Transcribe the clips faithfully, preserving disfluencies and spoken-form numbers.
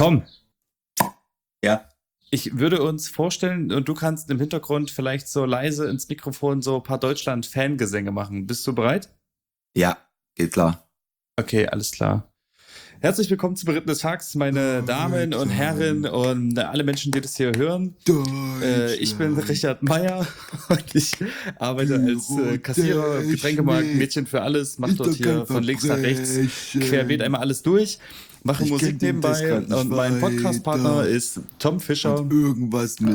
Tom, Ja, ich würde uns vorstellen, und du kannst im Hintergrund vielleicht so leise ins Mikrofon so ein paar Deutschland-Fangesänge machen. Bist du bereit? ja, geht klar. Okay, alles klar. Herzlich willkommen zu Beritten des Tags, meine Damen und Herren und alle Menschen, die das hier hören. Äh, ich bin Richard Meyer und ich arbeite als äh, Kassierer, Getränkemarkt, Mädchen für alles, mache dort hier von links nach rechts querbeet einmal alles durch, mache Ich Musik kenn den nebenbei Text grad nicht und mein Podcast-Partner weiter. ist Tom Fischer Und irgendwas mit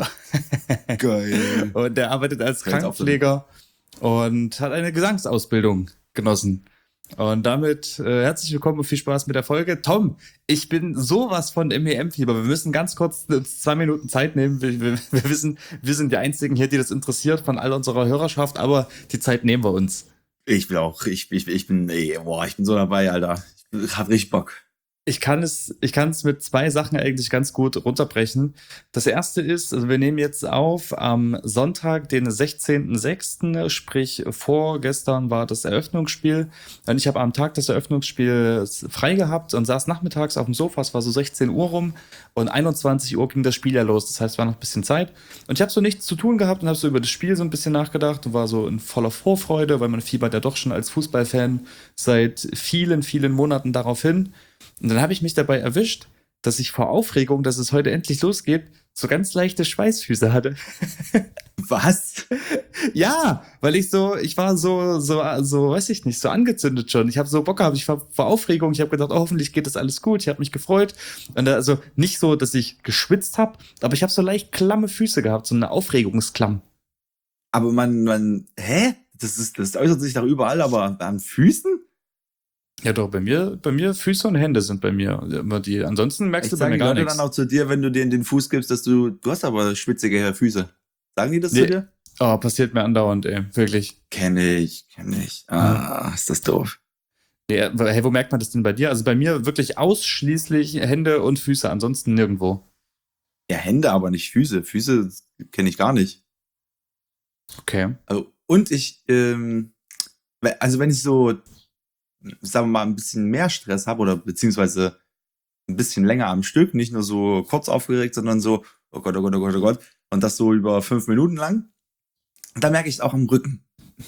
geil. und der arbeitet als Kann's Krankenpfleger und hat eine Gesangsausbildung genossen. Und damit äh, herzlich willkommen und viel Spaß mit der Folge. Tom, ich bin sowas von im E M-Fieber. Wir müssen ganz kurz uns zwei Minuten Zeit nehmen. Wir, wir, wir wissen, wir sind die Einzigen hier, die das interessiert von all unserer Hörerschaft, aber die Zeit nehmen wir uns. Ich will auch, ich, ich, ich bin, ey, boah, ich bin so dabei, Alter. Ich hab richtig Bock. Ich kann es, ich kann es mit zwei Sachen eigentlich ganz gut runterbrechen. Das erste ist, also wir nehmen jetzt auf am Sonntag, den sechzehnten sechsten, sprich vorgestern war das Eröffnungsspiel. Und ich habe am Tag des Eröffnungsspiels frei gehabt und saß nachmittags auf dem Sofa. Es war so sechzehn Uhr rum und einundzwanzig Uhr ging das Spiel ja los. Das heißt, es war noch ein bisschen Zeit. Und ich habe so nichts zu tun gehabt und habe so über das Spiel so ein bisschen nachgedacht und war so in voller Vorfreude, weil man fiebert ja doch schon als Fußballfan seit vielen, vielen Monaten darauf hin. Und dann habe ich mich dabei erwischt, dass ich vor Aufregung, dass es heute endlich losgeht, so ganz leichte Schweißfüße hatte. Was? Ja, weil ich so, ich war so, so, so, weiß ich nicht, so angezündet schon. Ich habe so Bock gehabt, ich war vor Aufregung, ich habe gedacht, oh, hoffentlich geht das alles gut, ich habe mich gefreut. Und also nicht so, dass ich geschwitzt habe, aber ich habe so leicht klamme Füße gehabt, so eine Aufregungsklamm. Aber man, man, hä? Das ist, das äußert sich doch überall, aber an Füßen? Ja doch, bei mir, bei mir Füße und Hände sind bei mir immer die. Ansonsten merkst Ich du bei sage mir die gar Leute nichts. dann auch zu dir, wenn du denen den Fuß gibst, dass du, du hast aber schwitzige Füße. Sagen die das Nee. zu dir? Oh, passiert mir andauernd, ey, wirklich. Kenn ich, kenn ich. Ah, ist das doof. Ja, hey, wo merkt man das denn bei dir? Also bei mir wirklich ausschließlich Hände und Füße, ansonsten nirgendwo. Ja, Hände, aber nicht Füße. Füße kenne ich gar nicht. Okay. Also, und ich, ähm, we- also wenn ich so, sagen wir mal, ein bisschen mehr Stress habe oder beziehungsweise ein bisschen länger am Stück, nicht nur so kurz aufgeregt, sondern so, oh Gott, oh Gott, oh Gott, oh Gott, und das so über fünf Minuten lang, da merke ich es auch am Rücken.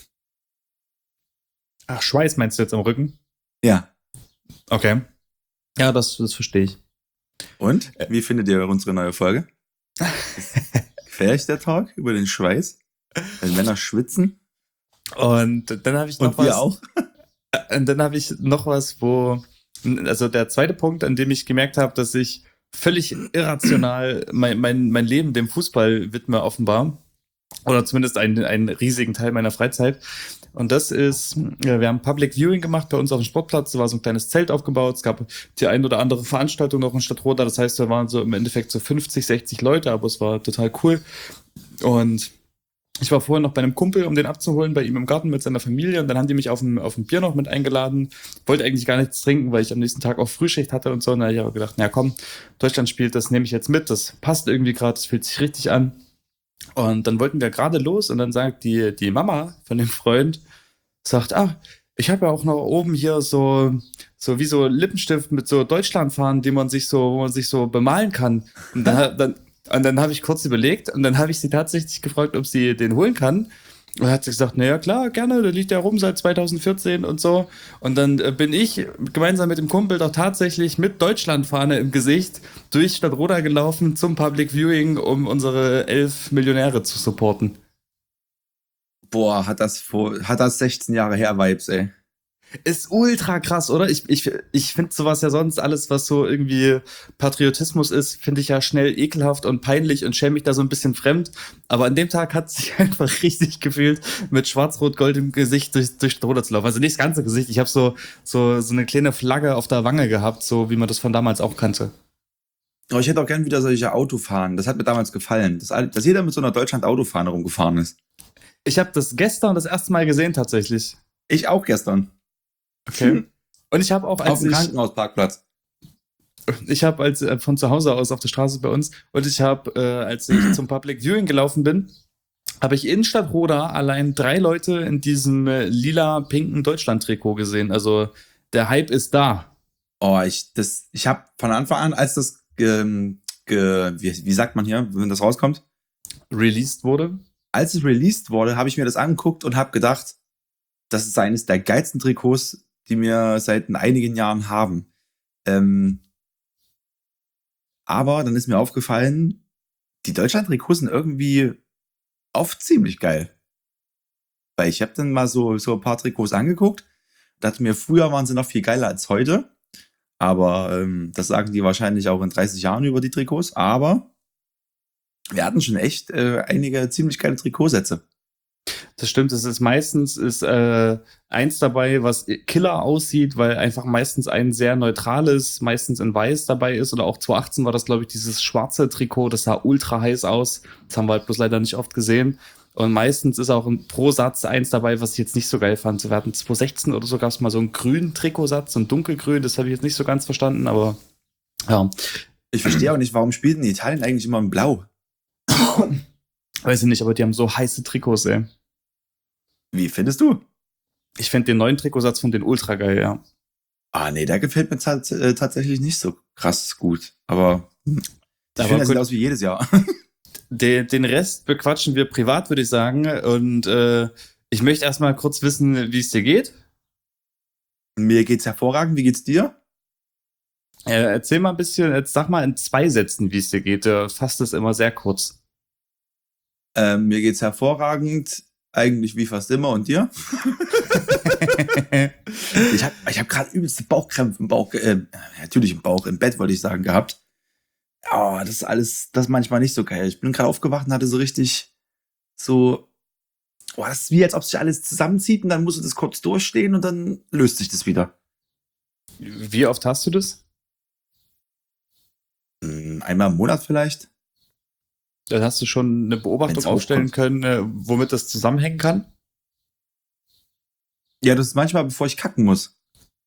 Ach, Schweiß meinst du jetzt am Rücken? Ja. Okay. Ja, das, das verstehe ich. Und? Wie findet ihr unsere neue Folge? Gefällt euch der Talk über den Schweiß? Wenn Männer schwitzen? Und dann habe ich noch Und wir was. auch? Und dann habe ich noch was, wo, also der zweite Punkt, an dem ich gemerkt habe, dass ich völlig irrational mein, mein, mein Leben dem Fußball widme, offenbar. Oder zumindest einen, einen riesigen Teil meiner Freizeit. Und das ist, ja, wir haben Public Viewing gemacht bei uns auf dem Sportplatz. Da war so ein kleines Zelt aufgebaut. Es gab die ein oder andere Veranstaltung noch in Stadtroda. Das heißt, da waren so im Endeffekt so fünfzig, sechzig Leute, aber es war total cool. Und ich war vorher noch bei einem Kumpel, um den abzuholen, bei ihm im Garten mit seiner Familie. Und dann haben die mich auf ein, auf ein Bier noch mit eingeladen. Wollte eigentlich gar nichts trinken, weil ich am nächsten Tag auch Frühschicht hatte und so. Und da habe ich aber gedacht, na komm, Deutschland spielt, das nehme ich jetzt mit. Das passt irgendwie gerade, das fühlt sich richtig an. Und dann wollten wir gerade los und dann sagt die, die Mama von dem Freund, sagt, ah, ich habe ja auch noch oben hier so, so wie so Lippenstift mit so Deutschlandfahnen, die man sich so, wo man sich so bemalen kann. Und dann, dann, und dann habe ich kurz überlegt und dann habe ich sie tatsächlich gefragt, ob sie den holen kann. Und dann hat sie gesagt, naja, klar, gerne, der liegt ja rum seit zwanzig vierzehn und so. Und dann äh, bin ich gemeinsam mit dem Kumpel doch tatsächlich mit Deutschlandfahne im Gesicht durch Stadtroda gelaufen zum Public Viewing, um unsere elf Millionäre zu supporten. Boah, hat das vor, hat das sechzehn Jahre her Vibes, ey. Ist ultra krass, oder? Ich, ich, ich finde sowas ja sonst alles, was so irgendwie Patriotismus ist, finde ich ja schnell ekelhaft und peinlich und schäme mich da so ein bisschen fremd. Aber an dem Tag hat sich einfach richtig gefühlt, mit Schwarz-Rot-Gold im Gesicht durch, durch Stadtroda zu laufen. Also nicht das ganze Gesicht. Ich habe so, so, so eine kleine Flagge auf der Wange gehabt, so wie man das von damals auch kannte. Aber ich hätte auch gern wieder solche Autofahren. Das hat mir damals gefallen. Dass, dass jeder mit so einer Deutschland-Autofahne rumgefahren ist. Ich habe das gestern das erste Mal gesehen, tatsächlich. Ich auch gestern. Okay. Und ich habe auch, als Auf dem ich, Krankenhausparkplatz. ich habe als äh, von zu Hause aus auf der Straße bei uns und ich habe, äh, als ich zum Public Viewing gelaufen bin, habe ich in Stadtroda allein drei Leute in diesem äh, lila-pinken Deutschland-Trikot gesehen. Also der Hype ist da. Oh, ich, das, ich habe von Anfang an, als das ähm, ge, wie, wie sagt man hier, wenn das rauskommt? Released wurde. Als es released wurde, habe ich mir das angeguckt und habe gedacht, das ist eines der geilsten Trikots, die wir seit einigen Jahren haben. Ähm, aber dann ist mir aufgefallen, die Deutschland-Trikots sind irgendwie oft ziemlich geil. Weil ich habe dann mal so, so ein paar Trikots angeguckt, dachte mir, früher waren sie noch viel geiler als heute. Aber ähm, das sagen die wahrscheinlich auch in dreißig Jahren über die Trikots. Aber wir hatten schon echt äh, einige ziemlich geile Trikotsätze. Das stimmt, es ist meistens ist äh, eins dabei, was Killer aussieht, weil einfach meistens ein sehr neutrales, meistens in weiß dabei ist. Oder auch zwanzig achtzehn war das, glaube ich, dieses schwarze Trikot, das sah ultra heiß aus. Das haben wir halt bloß leider nicht oft gesehen. Und meistens ist auch ein pro Satz eins dabei, was ich jetzt nicht so geil fand. Wir hatten zwanzig sechzehn oder so gab es mal so einen grünen Trikotsatz, so ein dunkelgrün, das habe ich jetzt nicht so ganz verstanden, aber ja. Ich verstehe auch nicht, warum spielen die Italien eigentlich immer in Blau? Weiß ich nicht, aber die haben so heiße Trikots, ey. Wie findest du? Ich finde den neuen Trikotsatz von den ultra geil, ja. Ah, nee, der gefällt mir tats- äh, tatsächlich nicht so krass gut. Aber hm, ich Aber finde, das gut. sieht aus wie jedes Jahr. Den, den Rest bequatschen wir privat, würde ich sagen. Und äh, ich möchte erstmal kurz wissen, wie es dir geht. Mir geht's hervorragend. Wie geht's dir? Äh, erzähl mal ein bisschen, jetzt sag mal in zwei Sätzen, wie es dir geht. Du fasst es immer sehr kurz. Ähm, mir geht's hervorragend. Eigentlich wie fast immer. Und dir? ich habe ich hab gerade übelste Bauchkrämpfe im Bauch. Äh, natürlich im Bauch, im Bett wollte ich sagen, gehabt. Ja, das ist alles, das ist manchmal nicht so geil. Ich bin gerade aufgewacht und hatte so richtig so, oh, das ist wie, als ob sich alles zusammenzieht und dann musst du das kurz durchstehen und dann löst sich das wieder. Wie oft hast du das? Hm, Einmal im Monat vielleicht. Dann hast du schon eine Beobachtung Wenn's aufstellen hochkommt. können, äh, womit das zusammenhängen kann? Ja, das ist manchmal, bevor ich kacken muss.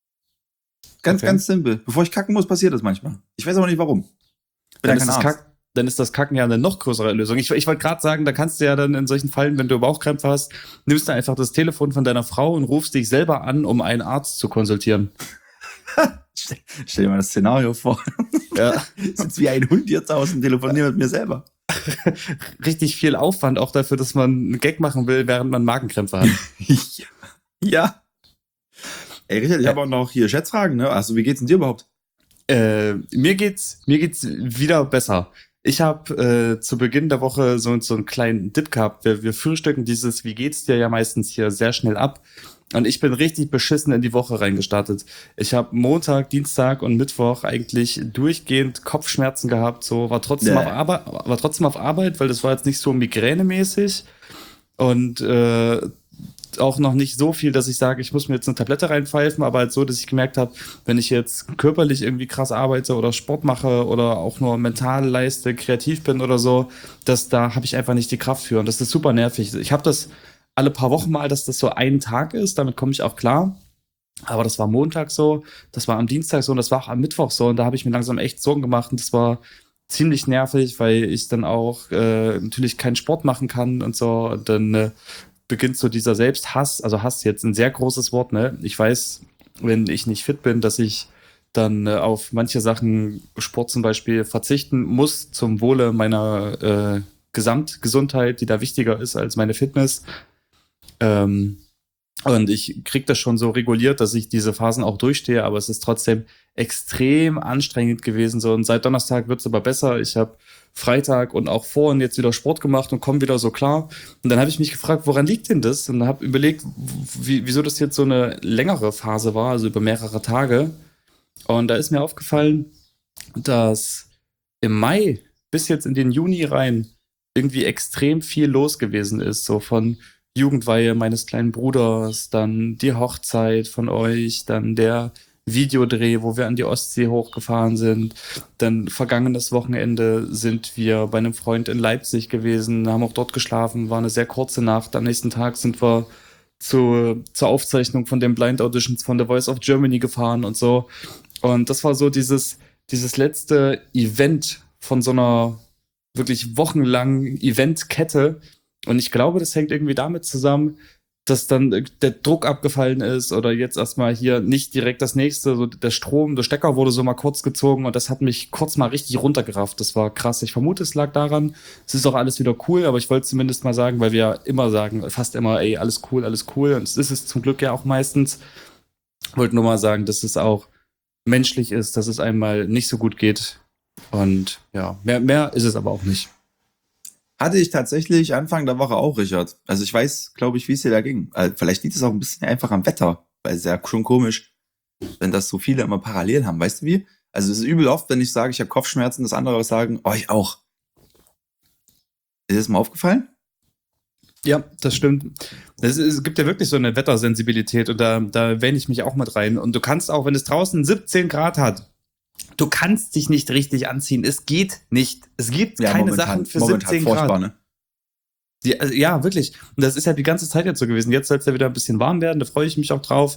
Ganz, Okay. ganz simpel. Bevor ich kacken muss, passiert das manchmal. Ich weiß aber nicht warum. Ich bin Dann ja ist, kein das Arzt. Kack, dann ist das Kacken ja eine noch größere Lösung. Ich, ich wollte gerade sagen, da kannst du ja dann in solchen Fällen, wenn du Bauchkrämpfe hast, nimmst du einfach das Telefon von deiner Frau und rufst dich selber an, um einen Arzt zu konsultieren. Stell, stell dir mal das Szenario vor. Ja. Sitzt wie ein Hund hier zu Hause und telefoniert mit mir selber. Richtig viel Aufwand auch dafür, dass man einen Gag machen will, während man Magenkrämpfe hat. ja. ja. Ey, Richard, ich habe auch noch hier Schätzfragen, ne? Also, wie geht's denn dir überhaupt? Äh, mir geht's, mir geht's wieder besser. Ich habe äh, zu Beginn der Woche so, so einen kleinen Dip gehabt. Wir, wir frühstücken dieses Wie geht's dir ja meistens hier sehr schnell ab. Und ich bin richtig beschissen in die Woche reingestartet. Ich habe Montag, Dienstag und Mittwoch eigentlich durchgehend Kopfschmerzen gehabt. So war trotzdem, Nee. auf Arbeit, war trotzdem auf Arbeit, weil das war jetzt nicht so migränemäßig. Und äh, auch noch nicht so viel, dass ich sage, ich muss mir jetzt eine Tablette reinpfeifen, aber halt so, dass ich gemerkt habe, wenn ich jetzt körperlich irgendwie krass arbeite oder Sport mache oder auch nur mental leiste, kreativ bin oder so, dass da habe ich einfach nicht die Kraft für und das ist super nervig. Ich habe das alle paar Wochen mal, dass das so ein Tag ist, damit komme ich auch klar. Aber das war Montag so, das war am Dienstag so und das war auch am Mittwoch so und da habe ich mir langsam echt Sorgen gemacht und das war ziemlich nervig, weil ich dann auch äh, natürlich keinen Sport machen kann und so und dann äh, beginnt so dieser Selbsthass, also Hass jetzt ein sehr großes Wort, ne? Ich weiß, wenn ich nicht fit bin, dass ich dann äh, auf manche Sachen, Sport zum Beispiel, verzichten muss zum Wohle meiner äh, Gesamtgesundheit, die da wichtiger ist als meine Fitness. Ähm, und ich krieg das schon so reguliert, dass ich diese Phasen auch durchstehe, aber es ist trotzdem extrem anstrengend gewesen. So, und seit Donnerstag wird's aber besser. Ich habe Freitag und auch vorhin jetzt wieder Sport gemacht und komme wieder so klar. Und dann habe ich mich gefragt, woran liegt denn das? Und habe überlegt, wie, wieso das jetzt so eine längere Phase war, also über mehrere Tage. Und da ist mir aufgefallen, dass im Mai bis jetzt in den Juni rein irgendwie extrem viel los gewesen ist. So von Jugendweihe meines kleinen Bruders, dann die Hochzeit von euch, dann der Videodreh, wo wir an die Ostsee hochgefahren sind. Dann vergangenes Wochenende sind wir bei einem Freund in Leipzig gewesen, haben auch dort geschlafen, war eine sehr kurze Nacht. Am nächsten Tag sind wir zu, zur Aufzeichnung von den Blind Auditions von The Voice of Germany gefahren und so. Und das war so dieses, dieses letzte Event von so einer wirklich wochenlangen Eventkette. Und ich glaube, das hängt irgendwie damit zusammen, dass dann der Druck abgefallen ist oder jetzt erstmal hier nicht direkt das nächste, so der Strom, der Stecker wurde so mal kurz gezogen und das hat mich kurz mal richtig runtergerafft. Das war krass. Ich vermute, es lag daran. Es ist auch alles wieder cool, aber ich wollte zumindest mal sagen, weil wir ja immer sagen, fast immer, ey, alles cool, alles cool. Und es ist es zum Glück ja auch meistens. Ich wollte nur mal sagen, dass es auch menschlich ist, dass es einmal nicht so gut geht. Und ja, mehr, mehr ist es aber auch nicht. Hatte ich tatsächlich Anfang der Woche auch, Richard. Also ich weiß, glaube ich, wie es dir da ging. Also vielleicht liegt es auch ein bisschen einfach am Wetter, weil es ist ja schon komisch, wenn das so viele immer parallel haben. Weißt du wie? Also es ist übel oft, wenn ich sage, ich habe Kopfschmerzen, dass andere sagen, oh, ich auch. Ist dir das mal aufgefallen? Ja, das stimmt. Es, es gibt ja wirklich so eine Wettersensibilität und da, da wähne ich mich auch mit rein. Und du kannst auch, wenn es draußen siebzehn Grad hat, du kannst dich nicht richtig anziehen. Es geht nicht. Es gibt ja, keine momentan, Sachen für siebzehn Grad. Ne? Die, also, ja, wirklich. Und das ist ja die ganze Zeit jetzt so gewesen. Jetzt soll es ja wieder ein bisschen warm werden, da freue ich mich auch drauf.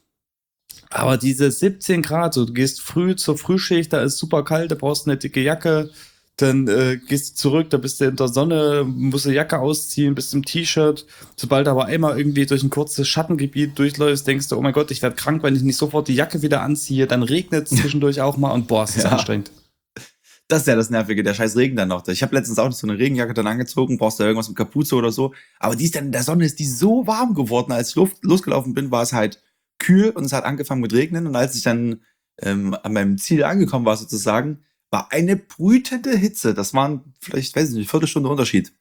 Aber diese siebzehn Grad, so, du gehst früh zur Frühschicht, da ist super kalt, da brauchst du eine dicke Jacke, dann äh, gehst du zurück, da bist du in der Sonne, musst du Jacke ausziehen, bist im T-Shirt. Sobald du aber einmal irgendwie durch ein kurzes Schattengebiet durchläufst, denkst du, oh mein Gott, ich werde krank, wenn ich nicht sofort die Jacke wieder anziehe. Dann regnet es zwischendurch auch mal und boah, es ist ja anstrengend. Das ist ja das Nervige, der scheiß Regen dann noch. Ich habe letztens auch so eine Regenjacke dann angezogen, brauchst du irgendwas mit Kapuze oder so. Aber die ist dann in der Sonne, ist die so warm geworden. Als ich Luft, losgelaufen bin, war es halt kühl und es hat angefangen mit Regnen. Und als ich dann ähm, an meinem Ziel angekommen war sozusagen, war eine brütende Hitze. Das waren vielleicht, weiß ich nicht, Viertelstunde Unterschied.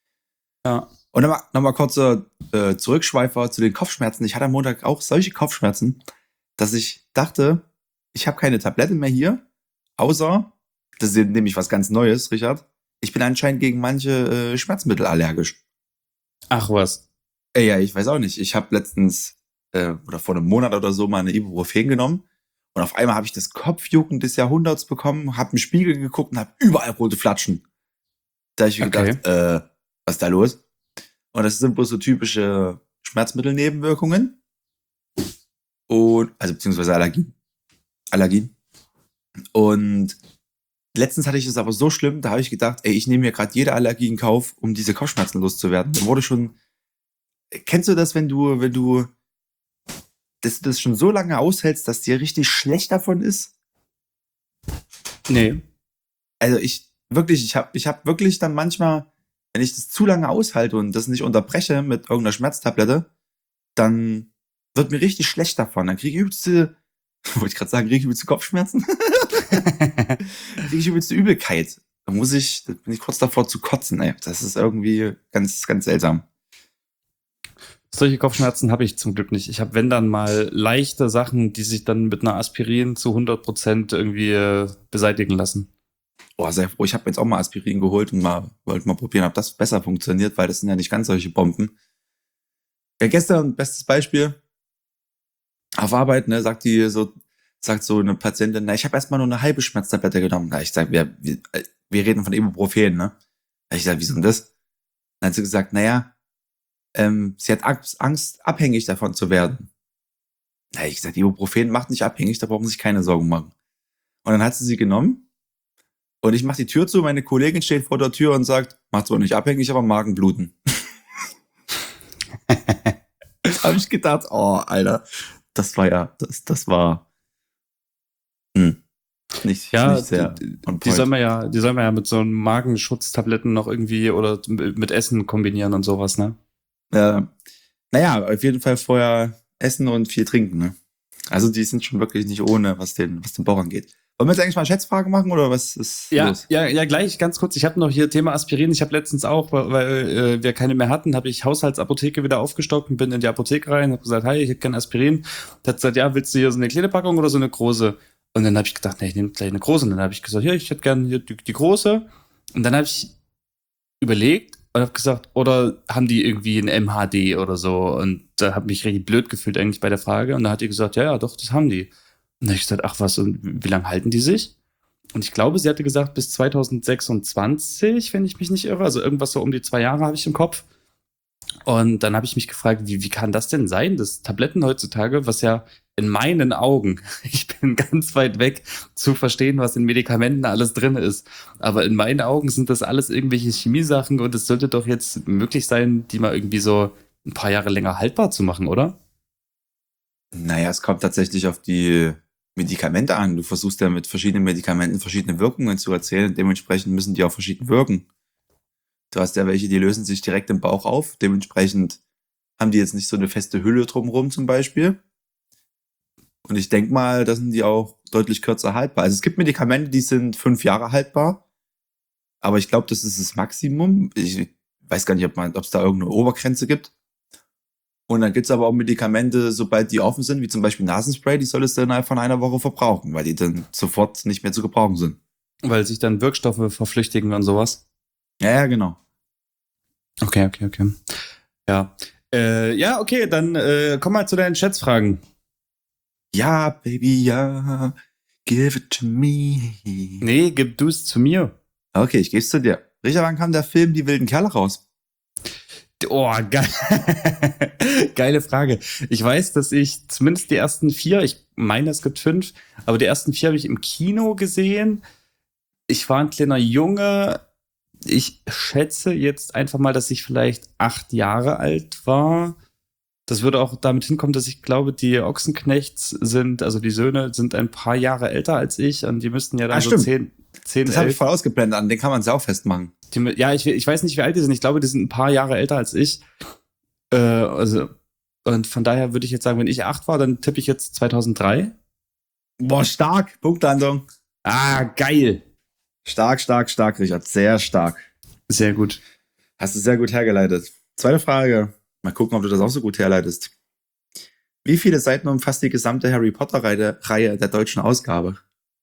Ja. Und nochmal noch mal kurzer äh, Zurückschweifer zu den Kopfschmerzen. Ich hatte am Montag auch solche Kopfschmerzen, dass ich dachte, ich habe keine Tablette mehr hier, außer, das ist nämlich was ganz Neues, Richard, ich bin anscheinend gegen manche äh, Schmerzmittel allergisch. Ach was. Ey, ja, ich weiß auch nicht. Ich habe letztens, äh, oder vor einem Monat oder so, mal eine Ibuprofen genommen. Und auf einmal habe ich das Kopfjucken des Jahrhunderts bekommen, habe im Spiegel geguckt und habe überall rote Flatschen. Da habe ich mir Okay. gedacht, äh, was ist da los? Und das sind bloß so typische Schmerzmittelnebenwirkungen. Und, also beziehungsweise Allergien. Allergien. Und letztens hatte ich es aber so schlimm, da habe ich gedacht, ey, ich nehme mir gerade jede Allergie in Kauf, um diese Kopfschmerzen loszuwerden. Da wurde schon, kennst du das, wenn du, wenn du dass du das schon so lange aushältst, dass dir richtig schlecht davon ist? Nee. Also ich, wirklich, ich habe ich hab wirklich dann manchmal, wenn ich das zu lange aushalte und das nicht unterbreche mit irgendeiner Schmerztablette, dann wird mir richtig schlecht davon. Dann kriege ich übelste, wollte ich gerade sagen, kriege ich übelste Kopfschmerzen? kriege ich übelste Übelkeit. Da muss ich, da bin ich kurz davor zu kotzen, ey. Das ist irgendwie ganz, ganz seltsam. Solche Kopfschmerzen habe ich zum Glück nicht. Ich habe, wenn dann mal leichte Sachen, die sich dann mit einer Aspirin zu hundert Prozent irgendwie äh, beseitigen lassen. Oh, sehr froh. Ich habe jetzt auch mal Aspirin geholt und mal wollte mal probieren, ob das besser funktioniert, weil das sind ja nicht ganz solche Bomben. Ja, gestern, bestes Beispiel, auf Arbeit, ne, sagt die so, sagt so eine Patientin, na, ich habe erstmal nur eine halbe Schmerztablette genommen. Na, ich sag, wir, wir, wir reden von Ibuprofen, ne? Ich sag, wie ist denn das? Dann hat sie gesagt, naja, Ähm, sie hat Angst, Angst, abhängig davon zu werden. Na, ich gesagt, Ibuprofen macht nicht abhängig, da brauchen Sie sich keine Sorgen machen. Und dann hat sie sie genommen und ich mache die Tür zu, meine Kollegin steht vor der Tür und sagt, macht zwar nicht abhängig, aber Magenbluten. Da habe ich gedacht, oh, Alter, das war ja, das, das war hm, nicht, ja, nicht sehr die, die soll man ja, die soll man ja mit so einem Magenschutztabletten noch irgendwie oder mit Essen kombinieren und sowas, ne? Äh, naja, auf jeden Fall vorher essen und viel trinken, ne? Also die sind schon wirklich nicht ohne, was den, was den Bauch angeht. Wollen wir jetzt eigentlich mal Schätzfragen machen oder was ist ja, los? Ja, ja, gleich, ganz kurz. Ich habe noch hier Thema Aspirin. Ich habe letztens auch, weil, weil äh, wir keine mehr hatten, habe ich Haushaltsapotheke wieder aufgestockt und bin in die Apotheke rein, habe gesagt, hi, ich hätte gerne Aspirin. Der hat gesagt, ja, willst du hier so eine kleine Packung oder so eine große? Und dann habe ich gedacht, nee, ich nehme gleich eine große. Und dann habe ich gesagt, ja, ich hätte gerne hier die, die große. Und dann habe ich überlegt und habe gesagt, oder haben die irgendwie ein M H D oder so? Und da habe mich richtig blöd gefühlt eigentlich bei der Frage. Und da hat die gesagt, ja, ja, doch, das haben die. Und dann habe ich gesagt, ach was, und wie lange halten die sich? Und ich glaube, sie hatte gesagt, bis zwanzig sechsundzwanzig, wenn ich mich nicht irre. Also irgendwas so um die zwei Jahre habe ich im Kopf. Und dann habe ich mich gefragt, wie, wie kann das denn sein, dass Tabletten heutzutage, was ja in meinen Augen, ich bin ganz weit weg zu verstehen, was in Medikamenten alles drin ist, aber in meinen Augen sind das alles irgendwelche Chemiesachen und es sollte doch jetzt möglich sein, die mal irgendwie so ein paar Jahre länger haltbar zu machen, oder? Naja, es kommt tatsächlich auf die Medikamente an. Du versuchst ja mit verschiedenen Medikamenten verschiedene Wirkungen zu erzählen. Dementsprechend müssen die auch verschieden wirken. Du hast ja welche, die lösen sich direkt im Bauch auf. Dementsprechend haben die jetzt nicht so eine feste Hülle drumherum zum Beispiel. Und ich denke mal, da sind die auch deutlich kürzer haltbar. Also es gibt Medikamente, die sind fünf Jahre haltbar. Aber ich glaube, das ist das Maximum. Ich weiß gar nicht, ob man, ob es da irgendeine Obergrenze gibt. Und dann gibt's aber auch Medikamente, sobald die offen sind, wie zum Beispiel Nasenspray, die solltest du innerhalb von einer Woche verbrauchen, weil die dann sofort nicht mehr zu gebrauchen sind. Weil sich dann Wirkstoffe verflüchtigen und sowas. Ja, ja, genau. Okay, okay, okay. Ja, äh, ja, okay, dann äh, komm mal zu deinen Schätzfragen. Ja, Baby, ja, give it to me. Nee, gib du es zu mir. Okay, ich geb's zu dir. Richard, wann kam der Film Die wilden Kerle raus? Oh, geil. Geile Frage. Ich weiß, dass ich zumindest die ersten vier, ich meine, es gibt fünf, aber die ersten vier habe ich im Kino gesehen. Ich war ein kleiner Junge. Ich schätze jetzt einfach mal, dass ich vielleicht acht Jahre alt war. Das würde auch damit hinkommen, dass ich glaube, die Ochsenknechts sind, also die Söhne, sind ein paar Jahre älter als ich und die müssten ja dann Ah, so stimmt. zehn, zehn, Das habe ich elf. voll ausgeblendet, an den kann man sau festmachen. Die, ja, ich, ich weiß nicht, wie alt die sind. Ich glaube, die sind ein paar Jahre älter als ich. Äh, also, und von daher würde ich jetzt sagen, wenn ich acht war, dann tippe ich jetzt zweitausenddrei. Boah, stark. Punktlandung. Ah, geil. Stark, stark, stark, Richard. Sehr stark. Sehr gut. Hast du sehr gut hergeleitet. Zweite Frage. Mal gucken, ob du das auch so gut herleitest. Wie viele Seiten umfasst die gesamte Harry Potter-Reihe Reihe der deutschen Ausgabe?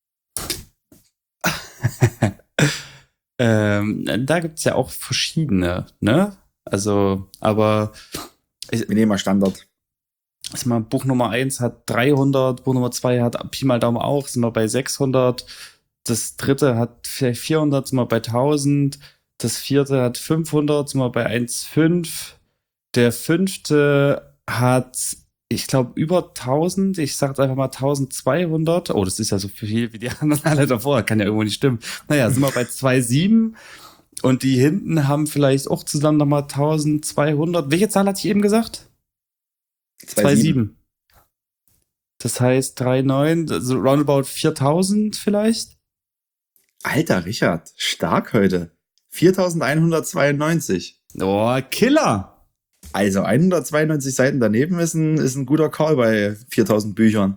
ähm, da gibt's ja auch verschiedene, ne? Also, aber Wir nehmen mal Standard. ist mal, Buch Nummer eins hat dreihundert, Buch Nummer zwei hat Pi mal Daumen auch, sind wir bei sechshundert. Das dritte hat vielleicht vierhundert, sind wir bei tausend. Das vierte hat fünfhundert, sind wir bei eins Komma fünf. Der fünfte hat, ich glaube, über tausend. Ich sage einfach mal eintausendzweihundert. Oh, das ist ja so viel wie die anderen alle davor. Kann ja irgendwo nicht stimmen. Naja, sind wir bei zwei Komma sieben. Und die hinten haben vielleicht auch zusammen nochmal eintausendzweihundert. Welche Zahl hatte ich eben gesagt? zwei Komma sieben. Das heißt drei Komma neun, also roundabout viertausend vielleicht. Alter, Richard. Stark heute. viertausendeinhundertzweiundneunzig. Oh, Killer! Also hundertzweiundneunzig Seiten daneben ist ein, ist ein guter Call bei viertausend Büchern.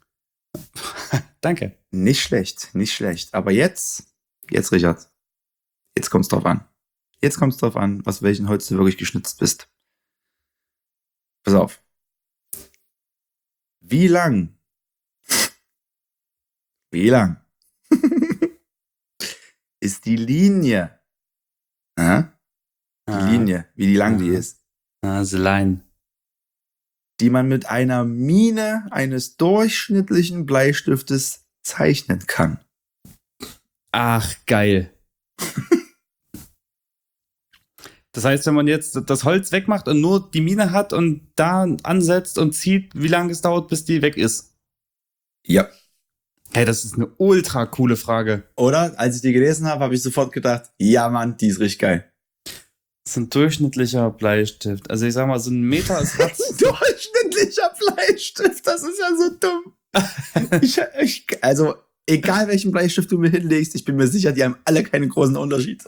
Danke. Nicht schlecht, nicht schlecht. Aber jetzt, jetzt Richard, jetzt kommt's drauf an. Jetzt kommt's drauf an, aus welchen Holz du wirklich geschnitzt bist. Pass auf. Wie lang? Wie lang? ist die Linie? Äh? Die Ah. Linie, wie die lang die Ah. ist. Ah, the line. Die man mit einer Mine eines durchschnittlichen Bleistiftes zeichnen kann. Ach, geil. Das heißt, wenn man jetzt das Holz wegmacht und nur die Mine hat und da ansetzt und zieht, wie lange es dauert, bis die weg ist? Ja. Hey, das ist eine ultra coole Frage. Oder? Als ich die gelesen habe, habe ich sofort gedacht, ja Mann, die ist richtig geil. Das ist ein durchschnittlicher Bleistift. Also ich sag mal, so ein Meter ist Ratz. Durchschnittlicher Bleistift, das ist ja so dumm. ich, ich, also, egal welchen Bleistift du mir hinlegst, ich bin mir sicher, die haben alle keinen großen Unterschied.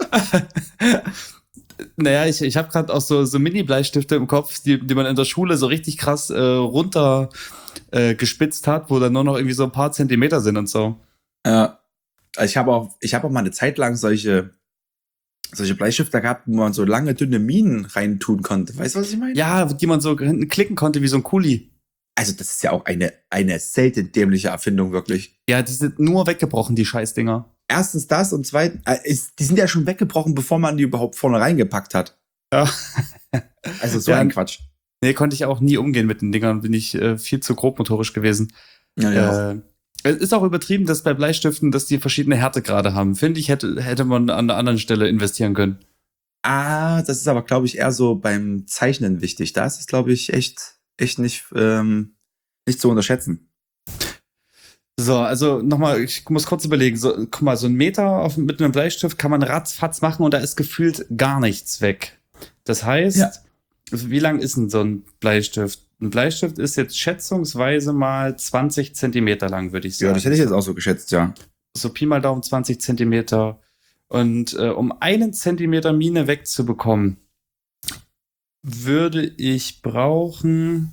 Naja, ich, ich habe gerade auch so, so Mini-Bleistifte im Kopf, die, die man in der Schule so richtig krass äh, runter äh, gespitzt hat, wo dann nur noch irgendwie so ein paar Zentimeter sind und so. Ja. Ich habe auch, ich habe auch mal eine Zeit lang solche, solche Bleistifte gehabt, wo man so lange, dünne Minen reintun konnte. Weißt du, was ich meine? Ja, die man so hinten klicken konnte wie so ein Kuli. Also, das ist ja auch eine, eine selten dämliche Erfindung, wirklich. Ja, die sind nur weggebrochen, die Scheißdinger. Erstens das und zweitens, äh, ist, die sind ja schon weggebrochen, bevor man die überhaupt vorne reingepackt hat. Ja. Also so Ja. ein Quatsch. Nee, konnte ich auch nie umgehen mit den Dingern, bin ich äh, viel zu grobmotorisch gewesen. Ja, Äh, es ist auch übertrieben, dass bei Bleistiften, dass die verschiedene Härtegrade haben. Finde ich, hätte, hätte man an einer anderen Stelle investieren können. Ah, das ist aber, glaube ich, eher so beim Zeichnen wichtig. Da ist es, glaube ich, echt, echt nicht, ähm, nicht zu unterschätzen. So, also nochmal, ich muss kurz überlegen. So, guck mal, so ein Meter auf, mit einem Bleistift kann man ratzfatz machen und da ist gefühlt gar nichts weg. Das heißt, Ja. wie lang ist denn so ein Bleistift? Ein Bleistift ist jetzt schätzungsweise mal zwanzig Zentimeter lang, würde ich sagen. Ja, das hätte ich jetzt auch so geschätzt, ja. So Pi mal Daumen zwanzig Zentimeter. Und äh, um einen Zentimeter Mine wegzubekommen, würde ich brauchen,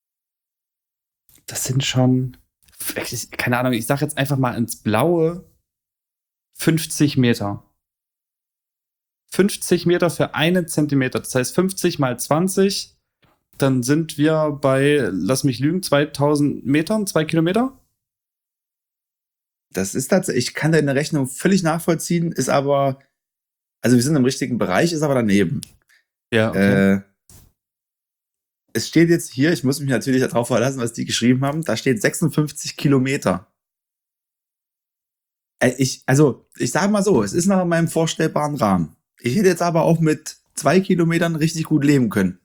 das sind schon, keine Ahnung, ich sag jetzt einfach mal ins Blaue, fünfzig Meter. fünfzig Meter für einen Zentimeter. Das heißt fünfzig mal zwanzig, dann sind wir bei, lass mich lügen, zweitausend Metern, zwei Kilometer? Das ist tatsächlich, ich kann deine Rechnung völlig nachvollziehen, ist aber, also wir sind im richtigen Bereich, ist aber daneben. Ja, okay. Äh, es steht jetzt hier, ich muss mich natürlich darauf verlassen, was die geschrieben haben, da steht sechsundfünfzig Kilometer. Äh, ich, also, ich sage mal so, es ist noch in meinem vorstellbaren Rahmen. Ich hätte jetzt aber auch mit zwei Kilometern richtig gut leben können.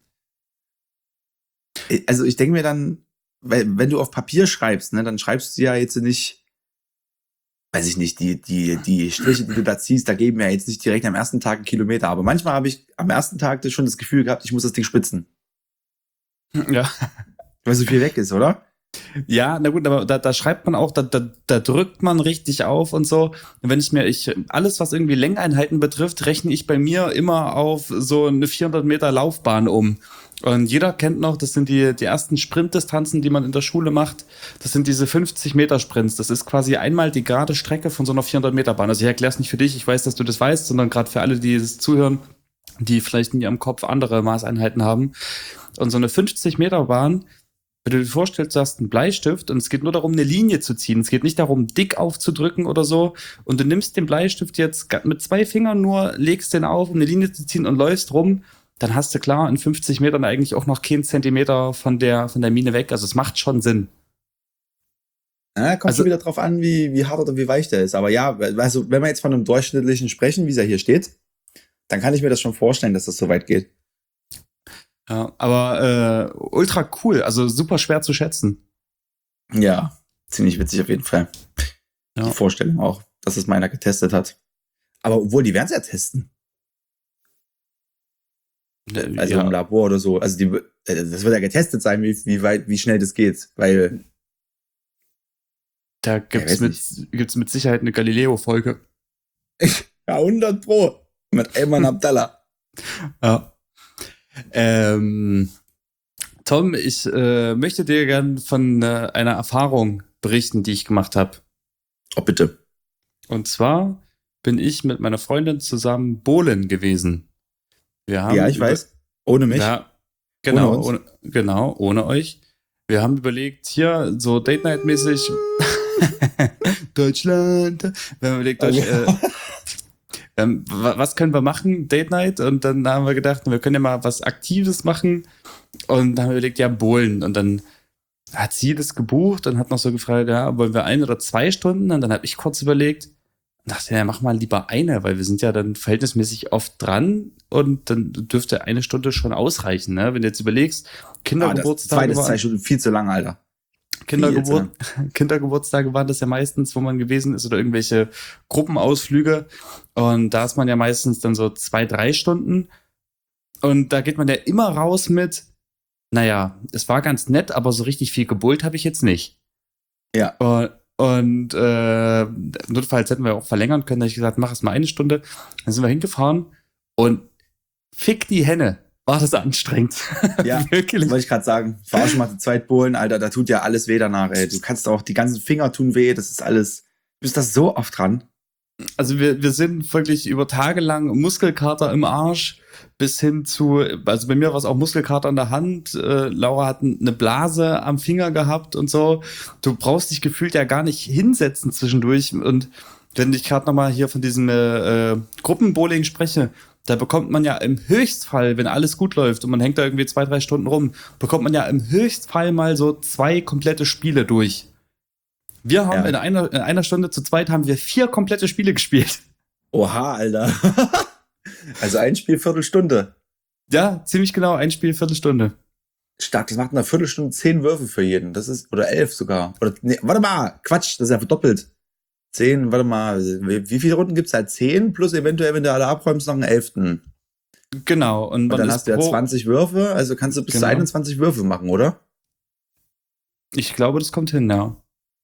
Also ich denke mir dann, weil, wenn du auf Papier schreibst, ne, dann schreibst du ja jetzt nicht, weiß ich nicht, die, die, die Striche, die du da ziehst, da geben ja jetzt nicht direkt am ersten Tag einen Kilometer. Aber manchmal habe ich am ersten Tag schon das Gefühl gehabt, ich muss das Ding spitzen. Ja. Weil so viel weg ist, oder? Ja, na gut, aber da, da schreibt man auch, da, da, da drückt man richtig auf und so. Und wenn ich mir, ich, alles, was irgendwie Längeinheiten betrifft, rechne ich bei mir immer auf so eine vierhundert Meter Laufbahn um. Und jeder kennt noch, das sind die, die ersten Sprintdistanzen, die man in der Schule macht. Das sind diese fünfzig Meter Sprints. Das ist quasi einmal die gerade Strecke von so einer vierhundert Meter Bahn. Also ich erkläre es nicht für dich, ich weiß, dass du das weißt, sondern gerade für alle, die es zuhören, die vielleicht in ihrem Kopf andere Maßeinheiten haben. Und so eine fünfzig Meter Bahn, wenn du dir vorstellst, du hast einen Bleistift und es geht nur darum, eine Linie zu ziehen. Es geht nicht darum, dick aufzudrücken oder so. Und du nimmst den Bleistift jetzt mit zwei Fingern nur, legst den auf, um eine Linie zu ziehen und läufst rum. Dann hast du klar in fünfzig Metern eigentlich auch noch keinen Zentimeter von der, von der Mine weg. Also es macht schon Sinn. Ja, kommt Also, schon wieder drauf an, wie, wie hart oder wie weich der ist. Aber ja, also wenn wir jetzt von einem durchschnittlichen sprechen, wie es ja hier steht, dann kann ich mir das schon vorstellen, dass das so weit geht. Ja, aber äh, ultra cool, also super schwer zu schätzen. Ja, ziemlich witzig auf jeden Fall. Ja. Die Vorstellung auch, dass es meiner getestet hat. Aber obwohl, die werden es ja testen. Also ja. im Labor oder so. Also die, das wird ja getestet sein, wie, wie weit, wie schnell das geht. Weil da gibt's ja, mit, gibt's mit Sicherheit eine Galileo-Folge. Ja, hundert Pro. Mit Ayman Abdallah. Ja. Ähm, Tom, ich äh, möchte dir gern von äh, einer Erfahrung berichten, die ich gemacht habe. Oh, bitte. Und zwar bin ich mit meiner Freundin zusammen bowlen gewesen. Wir haben Ja, ich über- weiß. Ohne mich. Ja, genau, Ohne uns. ohne, genau, ohne euch. Wir haben überlegt, hier so Date-Night-mäßig Deutschland. Wir haben überlegt, Deutsch, äh, ähm, wa- was können wir machen? Date-Night. Und dann haben wir gedacht, wir können ja mal was Aktives machen. Und dann haben wir überlegt, ja, bowlen. Und dann hat sie das gebucht und hat noch so gefragt, ja, wollen wir ein oder zwei Stunden? Und dann habe ich kurz überlegt und dachte, ja, mach mal lieber eine, weil wir sind ja dann verhältnismäßig oft dran und dann dürfte eine Stunde schon ausreichen, ne? Wenn du jetzt überlegst, Ah, das Kindergeburtstage, zweite ist waren, zwei Stunden viel zu lang, Alter. Kindergeburt, Kindergeburtstage waren das ja meistens, wo man gewesen ist oder irgendwelche Gruppenausflüge und da ist man ja meistens dann so zwei, drei Stunden und da geht man ja immer raus mit, naja, es war ganz nett, aber so richtig viel gebullt habe ich jetzt nicht. Ja. Und, und äh, notfalls hätten wir auch verlängern können, da hab ich gesagt, mach es mal eine Stunde. Dann sind wir hingefahren und fick die Henne, war das anstrengend. Ja, Wirklich. das wollte ich gerade sagen. War auch schon mal zu zweit Bohlen, Alter, da tut ja alles weh danach, ey. Du kannst auch, die ganzen Finger tun weh, das ist alles, du bist da so oft dran. Also wir, wir sind wirklich über Tage lang Muskelkater im Arsch bis hin zu, also bei mir war es auch Muskelkater an der Hand, äh, Laura hat eine Blase am Finger gehabt und so. Du brauchst dich gefühlt ja gar nicht hinsetzen zwischendurch und wenn ich gerade nochmal hier von diesem äh, Gruppenbowling spreche, da bekommt man ja im Höchstfall, wenn alles gut läuft und man hängt da irgendwie zwei, drei Stunden rum, bekommt man ja im Höchstfall mal so zwei komplette Spiele durch. Wir haben Ja. in einer, in einer Stunde zu zweit haben wir vier komplette Spiele gespielt. Oha, Alter. Also ein Spiel Viertelstunde. Ja, ziemlich genau, ein Spiel, Viertelstunde. Stark, das macht in einer Viertelstunde zehn Würfe für jeden. Das ist, oder elf sogar. Oder, nee, warte mal, Quatsch, das ist ja verdoppelt. Zehn, warte mal, wie, wie viele Runden gibt's halt? Zehn plus eventuell, wenn du alle abräumst, noch einen elften. Genau. Und, Und man dann ist hast du ja pro, zwanzig Würfe, also kannst du bis Genau. zu einundzwanzig Würfe machen, oder? Ich glaube, das kommt hin, ja.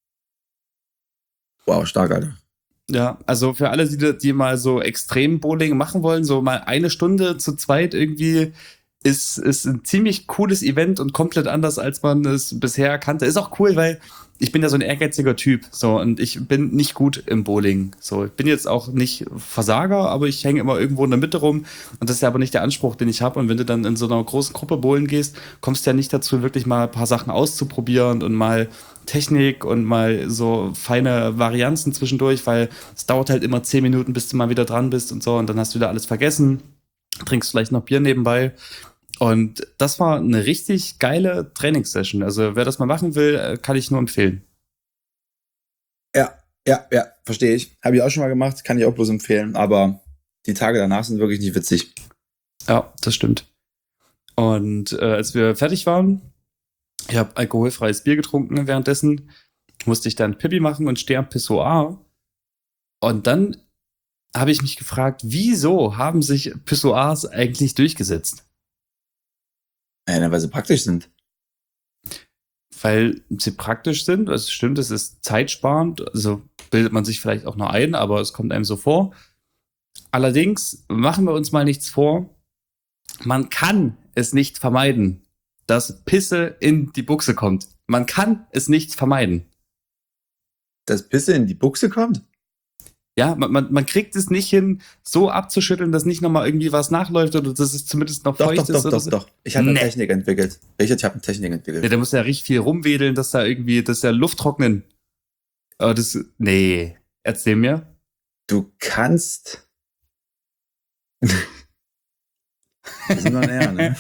Wow, stark, Alter. Ja, also für alle, die, die mal so extrem Bowling machen wollen, so mal eine Stunde zu zweit irgendwie, ist, ist ein ziemlich cooles Event und komplett anders, als man es bisher kannte. Ist auch cool, weil ich bin ja so ein ehrgeiziger Typ, so, und ich bin nicht gut im Bowling. So, ich bin jetzt auch nicht Versager, aber ich hänge immer irgendwo in der Mitte rum und das ist ja aber nicht der Anspruch, den ich habe. Und wenn du dann in so einer großen Gruppe bowlen gehst, kommst du ja nicht dazu, wirklich mal ein paar Sachen auszuprobieren und mal Technik und mal so feine Varianzen zwischendurch, weil es dauert halt immer zehn Minuten, bis du mal wieder dran bist und so, und dann hast du wieder alles vergessen, trinkst vielleicht noch Bier nebenbei. Und das war eine richtig geile Trainingssession. Also wer das mal machen will, kann ich nur empfehlen. Ja, ja, ja, verstehe ich. Habe ich auch schon mal gemacht, kann ich auch bloß empfehlen, aber die Tage danach sind wirklich nicht witzig. Ja, das stimmt. Und äh, als wir fertig waren, ich habe alkoholfreies Bier getrunken währenddessen, musste ich dann Pipi machen und stehe am Pissoir. Und dann habe ich mich gefragt, wieso haben sich Pissoirs eigentlich durchgesetzt? Ja, weil sie praktisch sind. Weil sie praktisch sind, also stimmt, es ist zeitsparend, also bildet man sich vielleicht auch nur ein, aber es kommt einem so vor. Allerdings machen wir uns mal nichts vor, man kann es nicht vermeiden, dass Pisse in die Buchse kommt. Man kann es nicht vermeiden. Dass Pisse in die Buchse kommt? Ja, man, man, man kriegt es nicht hin, so abzuschütteln, dass nicht nochmal irgendwie was nachläuft oder dass es zumindest noch Doch, feucht doch, ist. doch, oder doch, so. doch. Ich habe eine Nee. Technik entwickelt. Richard, ich habe eine Technik entwickelt. Ja, da muss ja richtig viel rumwedeln, dass da irgendwie, dass der Luft trocknen. Aber das, nee, erzähl mir. Du kannst. Wir sind noch näher, ne?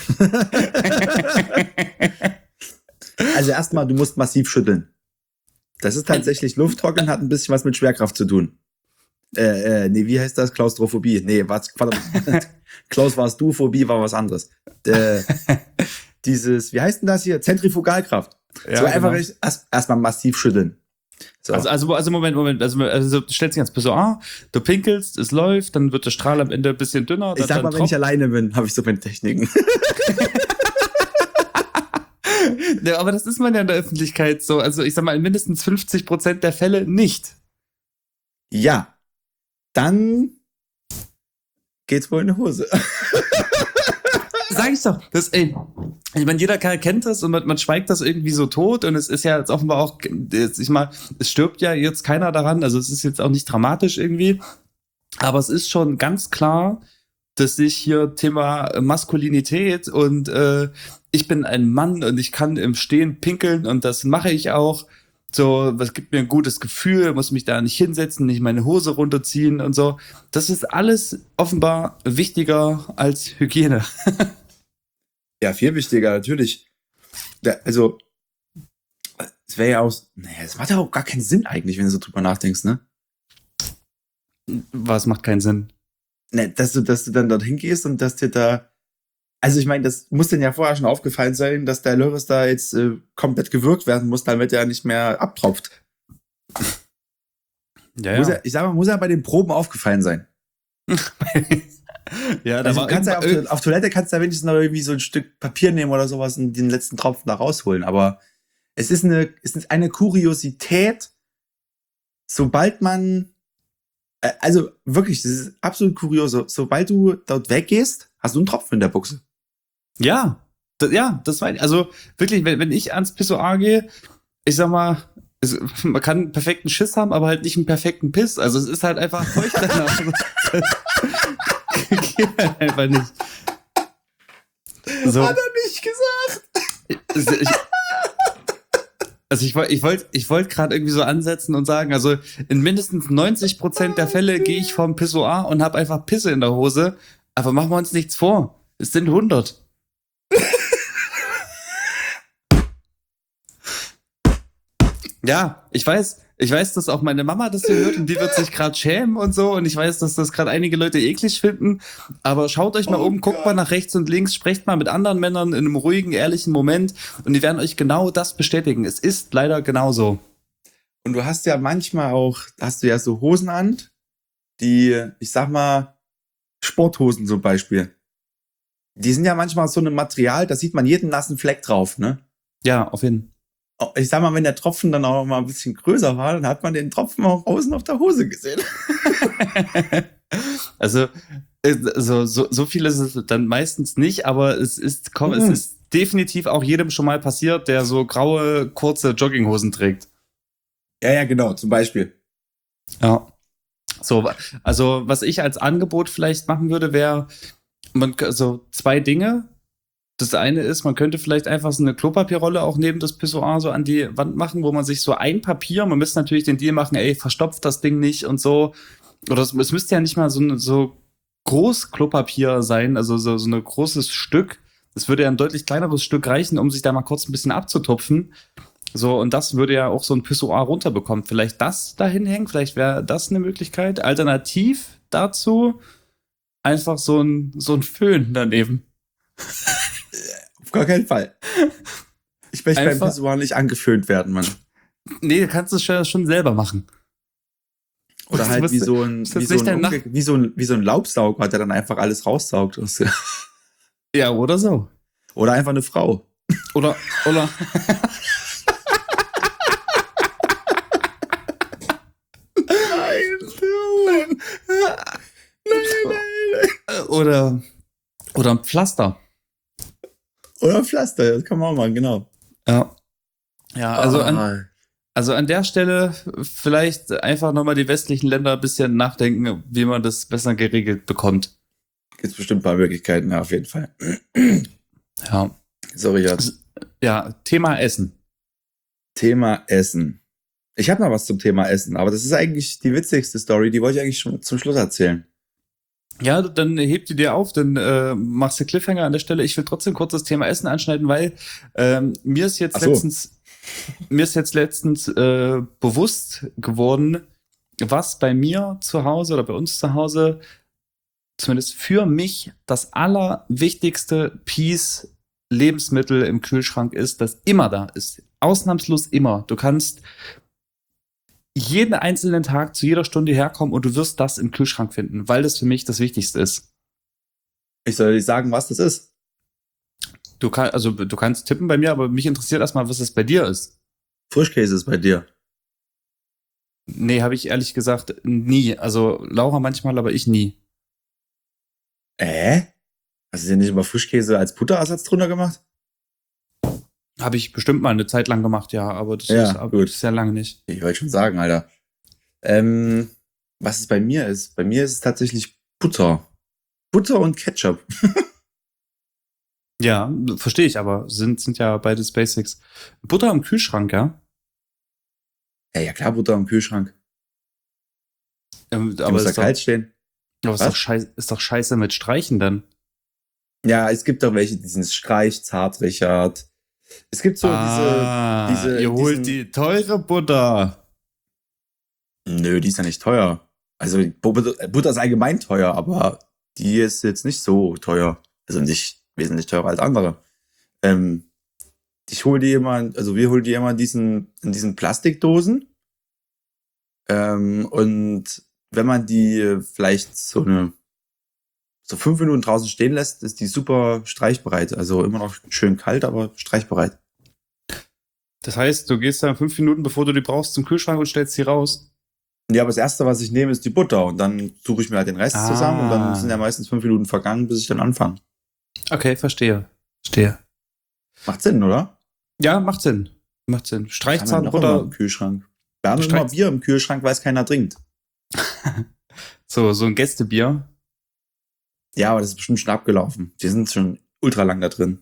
Also erstmal, du musst massiv schütteln. Das ist tatsächlich Lufttrocknen, hat ein bisschen was mit Schwerkraft zu tun. Äh, äh, nee, wie heißt das? Klaustrophobie. Nee, was, Klaus warst du, Phobie war was anderes. Äh, dieses, wie heißt denn das hier? Zentrifugalkraft. Ja, so einfach genau. erst, erstmal massiv schütteln. So. Also, also, also Moment, Moment, also, also du stellst dich ans Pissoir, du pinkelst, es läuft, dann wird der Strahl am Ende ein bisschen dünner. Ich sag dann mal, wenn ich alleine bin, habe ich so meine Techniken. Ja, aber das ist man ja in der Öffentlichkeit so. Also ich sag mal, in mindestens fünfzig Prozent der Fälle nicht. Ja. Dann geht's wohl in die Hose. Sag ich doch. Das, ey, ich meine, jeder kennt das und man, man schweigt das irgendwie so tot und es ist ja jetzt offenbar auch, ich mal, es stirbt ja jetzt keiner daran, also es ist jetzt auch nicht dramatisch irgendwie, aber es ist schon ganz klar, dass sich hier Thema Maskulinität und äh, ich bin ein Mann und ich kann im Stehen pinkeln und das mache ich auch. So, was gibt mir ein gutes Gefühl, muss mich da nicht hinsetzen, nicht meine Hose runterziehen und so. Das ist alles offenbar wichtiger als Hygiene. Ja, viel wichtiger, natürlich. Da, also, es wäre ja auch, naja, es macht ja auch gar keinen Sinn eigentlich, wenn du so drüber nachdenkst, ne? Was macht keinen Sinn? Ne, dass du, dass du dann dorthin gehst und dass dir da, also ich meine, das muss dir ja vorher schon aufgefallen sein, dass der Lörres da jetzt äh, komplett gewürgt werden muss, damit er nicht mehr abtropft. Ja, Muss ja. ja, ich sag mal, muss ja bei den Proben aufgefallen sein. Ja, da Also war du kannst ja auf, irgendwann- auf Toilette kannst du ja wenigstens noch irgendwie so ein Stück Papier nehmen oder sowas und den letzten Tropfen da rausholen. Aber es ist eine, es ist eine Kuriosität, sobald man, äh, also wirklich, das ist absolut kurios. So, sobald du dort weggehst, hast du einen Tropfen in der Buchse. Ja, d- ja, das war, also wirklich, wenn, wenn ich ans Pissoir gehe, ich sag mal, es, man kann einen perfekten Schiss haben, aber halt nicht einen perfekten Piss. Also es ist halt einfach feucht danach. Geht halt einfach nicht. So. Hat er nicht gesagt. Also ich, also ich wollte ich wollt, ich wollt gerade irgendwie so ansetzen und sagen, also in mindestens neunzig Prozent der Fälle gehe ich vom Pissoir und habe einfach Pisse in der Hose. Aber machen wir uns nichts vor. Es sind hundert. Ja, ich weiß, ich weiß, dass auch meine Mama das hier hört und die wird sich gerade schämen und so und ich weiß, dass das gerade einige Leute eklig finden, aber schaut euch mal Oh um, guckt Gott. mal nach rechts und links, sprecht mal mit anderen Männern in einem ruhigen, ehrlichen Moment und die werden euch genau das bestätigen. Es ist leider genauso. Und du hast ja manchmal auch, hast du ja so Hosen an, die, ich sag mal, Sporthosen zum Beispiel. Die sind ja manchmal aus so einem Material, da sieht man jeden nassen Fleck drauf, ne? Ja, auf jeden Fall. Ich sag mal, wenn der Tropfen dann auch mal ein bisschen größer war, dann hat man den Tropfen auch außen auf der Hose gesehen. Also, so, so, so viel ist es dann meistens nicht, aber es ist, komm, Mhm. es ist definitiv auch jedem schon mal passiert, der so graue, kurze Jogginghosen trägt. Ja, ja, genau, zum Beispiel. Ja. So, also, was ich als Angebot vielleicht machen würde, wäre, man, also zwei Dinge. Das eine ist, man könnte vielleicht einfach so eine Klopapierrolle auch neben das Pissoir so an die Wand machen, wo man sich so ein Papier, man müsste natürlich den Deal machen, ey, verstopft das Ding nicht und so. Oder es, es müsste ja nicht mal so, so groß Klopapier sein, also so, so ein großes Stück. Es würde ja ein deutlich kleineres Stück reichen, um sich da mal kurz ein bisschen abzutupfen. So, und das würde ja auch so ein Pissoir runterbekommen. Vielleicht das dahin hängen, vielleicht wäre das eine Möglichkeit. Alternativ dazu einfach so ein, so ein Föhn daneben. Auf gar keinen Fall. Ich möchte beim Einfach- Pissoir nicht angeföhnt werden, Mann. Nee, du kannst es schon, schon selber machen. Oder Das halt muss- wie so ein, ist wie jetzt so nicht ein, dein Umge- wie so ein, wie so ein Laubsauger, der dann einfach alles raussaugt. Ja, oder so. Oder einfach eine Frau. Oder, oder. Nein, Oder, oder ein Pflaster. Oder ein Pflaster, das kann man auch machen, genau. Ja. Ja, also an, Ah, also an der Stelle vielleicht einfach nochmal die westlichen Länder ein bisschen nachdenken, wie man das besser geregelt bekommt. gibt's bestimmt ein paar Möglichkeiten, ja, auf jeden Fall. Ja. So, Richard. Ja, Thema Essen. Thema Essen. Ich habe noch was zum Thema Essen, aber das ist eigentlich die witzigste Story, die wollte ich eigentlich schon zum Schluss erzählen. Ja, dann heb die dir auf, dann äh, machst du Cliffhanger an der Stelle. Ich will trotzdem kurz das Thema Essen anschneiden, weil ähm, mir ist jetzt Ach so. letztens, mir ist jetzt letztens äh, bewusst geworden, was bei mir zu Hause oder bei uns zu Hause, zumindest für mich, das allerwichtigste Piece Lebensmittel im Kühlschrank ist, das immer da ist. Ausnahmslos immer. Du kannst jeden einzelnen Tag zu jeder Stunde herkommen und du wirst das im Kühlschrank finden, weil das für mich das Wichtigste ist. Ich soll dir sagen, was das ist. Du kannst, also du kannst tippen bei mir, aber mich interessiert erstmal, was es bei dir ist. Frischkäse ist bei dir. Nee, habe ich ehrlich gesagt nie. Also Laura manchmal, aber ich nie. Äh? Hast du dir nicht immer Frischkäse als Butterersatz drunter gemacht? Habe ich bestimmt mal eine Zeit lang gemacht, ja, aber das Ja, ist aber gut. sehr lange nicht. Ich wollte schon sagen, Alter. Ähm, was es bei mir ist? Bei mir ist es tatsächlich Butter. Butter und Ketchup. Ja, verstehe ich, aber sind, sind ja beides Basics. Butter im Kühlschrank, ja? Ja, ja klar, Butter im Kühlschrank. Ähm, Die aber muss da ist doch, kalt stehen. aber ist, Was? doch scheiße, ist doch scheiße mit Streichen dann. Ja, es gibt doch welche, die sind Streich, zart, Richard. Es gibt so ah, diese, diese, ihr holt diesen- die teure Butter. diese. Nö, die ist ja nicht teuer. Also Butter, Butter ist allgemein teuer, aber die ist jetzt nicht so teuer. Also nicht wesentlich teurer als andere. Ähm, ich hole die immer, also wir holen die immer in diesen, in diesen Plastikdosen. Ähm, und wenn man die vielleicht so eine so fünf Minuten draußen stehen lässt, ist die super streichbereit. Also immer noch schön kalt, aber streichbereit. Das heißt, du gehst dann fünf Minuten, bevor du die brauchst, zum Kühlschrank und stellst sie raus. Ja, aber das erste, was ich nehme, ist die Butter. Und dann suche ich mir halt den Rest Ah. zusammen. Und dann sind ja meistens fünf Minuten vergangen, bis ich dann anfange. Okay, verstehe. Verstehe. Macht Sinn, oder? Ja, macht Sinn. Macht Sinn. Was haben wir Streichzahnbutter. noch immer im Kühlschrank. Wir haben Streich- immer Bier im Kühlschrank, weil es keiner trinkt. So, so ein Gästebier. Ja, aber das ist bestimmt schon abgelaufen. Die sind schon ultra lang da drin.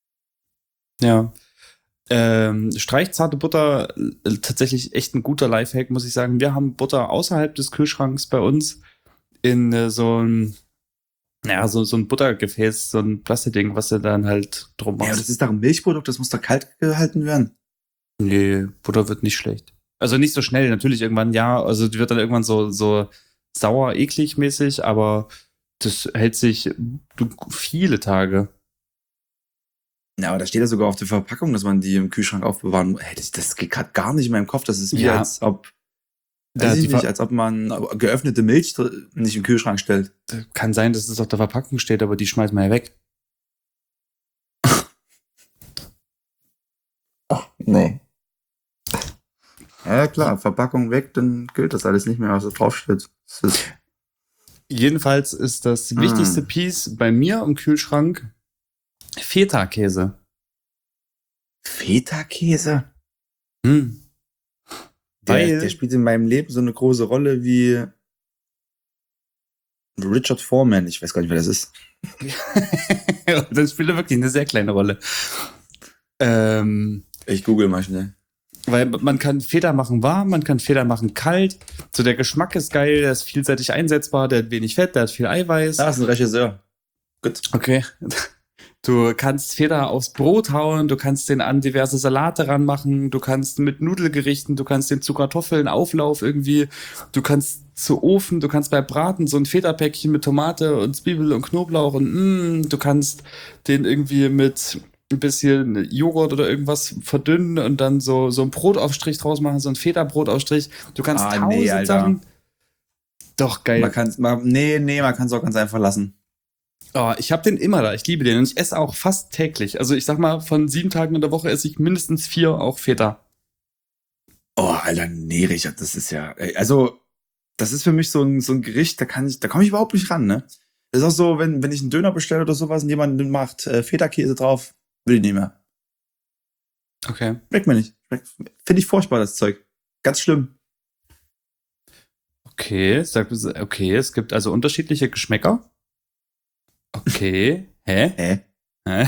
Ja. Ähm, streichzarte Butter, äh, tatsächlich echt ein guter Lifehack, muss ich sagen. Wir haben Butter außerhalb des Kühlschranks bei uns in äh, so ein, naja, so, so ein Buttergefäß, so ein Plastikding, was du dann halt drum Ja, machst. das ist doch ein Milchprodukt, das muss doch kalt gehalten werden. Nee, Butter wird nicht schlecht. Also nicht so schnell, natürlich irgendwann, ja. Also die wird dann irgendwann so, so sauer, eklig mäßig, aber das hält sich du- viele Tage. Ja, aber da steht ja sogar auf der Verpackung, dass man die im Kühlschrank aufbewahren muss. Hey, das, das geht gerade gar nicht in meinem Kopf. Das ist wie Ja. als ob, Ja, weiß ich die nicht, Ver- als ob man geöffnete Milch dr- nicht im Kühlschrank stellt. Kann sein, dass es auf der Verpackung steht, aber die schmeißt man ja weg. Nee. Ja, klar, Verpackung weg, dann gilt das alles nicht mehr, was da draufsteht. Das ist Jedenfalls ist das Mm. wichtigste Piece bei mir im Kühlschrank Feta-Käse. Feta-Käse? Hm. Der, Weil- der spielt in meinem Leben so eine große Rolle wie Richard Foreman. Ich weiß gar nicht, wer das ist. Das spielt wirklich eine sehr kleine Rolle. Ähm, Ich google mal schnell. weil man kann Feta machen warm, man kann Feta machen kalt. So, der Geschmack ist geil, der ist vielseitig einsetzbar, der hat wenig Fett, der hat viel Eiweiß. Da ist ein Regisseur. Gut. Okay. Du kannst Feta aufs Brot hauen, du kannst den an diverse Salate ranmachen, du kannst mit Nudelgerichten, du kannst den zu Kartoffeln, Auflauf irgendwie, du kannst zu Ofen, du kannst bei Braten so ein Feta-Päckchen mit Tomate und Zwiebel und Knoblauch und mm, du kannst den irgendwie mit ein bisschen Joghurt oder irgendwas verdünnen und dann so, so ein Brotaufstrich draus machen, so ein Feta-Brotaufstrich. Du kannst Ah, tausend nee, Alter. Sachen. Doch, geil. Man kann's, man, nee, nee, man kann es auch ganz einfach lassen. Oh, ich habe den immer da. Ich liebe den. Und ich esse auch fast täglich. Also ich sag mal, von sieben Tagen in der Woche esse ich mindestens vier auch Feta. Oh, Alter, nee, Richard, das ist ja, ey, also, das ist für mich so ein, so ein Gericht, da kann ich, da komme ich überhaupt nicht ran, ne? Das ist auch so, wenn, wenn ich einen Döner bestelle oder sowas und jemand macht äh, Feta-Käse drauf, will ich nicht mehr. Okay. Schmeckt mir nicht. Finde ich furchtbar, das Zeug. Ganz schlimm. Okay, sag, okay, es gibt also unterschiedliche Geschmäcker. Okay. Hä? Hä? Hä?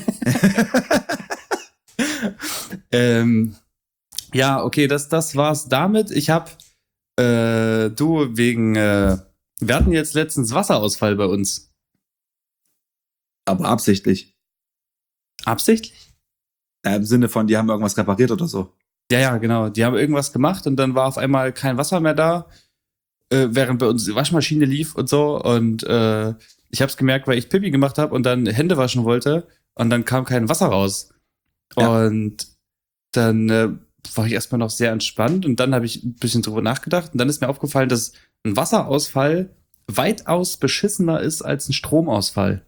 ähm, ja, okay, das, das war's damit. Ich hab, äh, du, wegen, äh, wir hatten jetzt letztens Wasserausfall bei uns. Aber absichtlich. Absichtlich? Ja, im Sinne von, die haben irgendwas repariert oder so. Ja, ja, genau. Die haben irgendwas gemacht und dann war auf einmal kein Wasser mehr da, äh, während bei uns die Waschmaschine lief und so. Und äh, ich habe es gemerkt, weil ich Pipi gemacht habe und dann Hände waschen wollte und dann kam kein Wasser raus. Ja. Und dann äh, war ich erstmal noch sehr entspannt und dann habe ich ein bisschen drüber nachgedacht und dann ist mir aufgefallen, dass ein Wasserausfall weitaus beschissener ist als ein Stromausfall.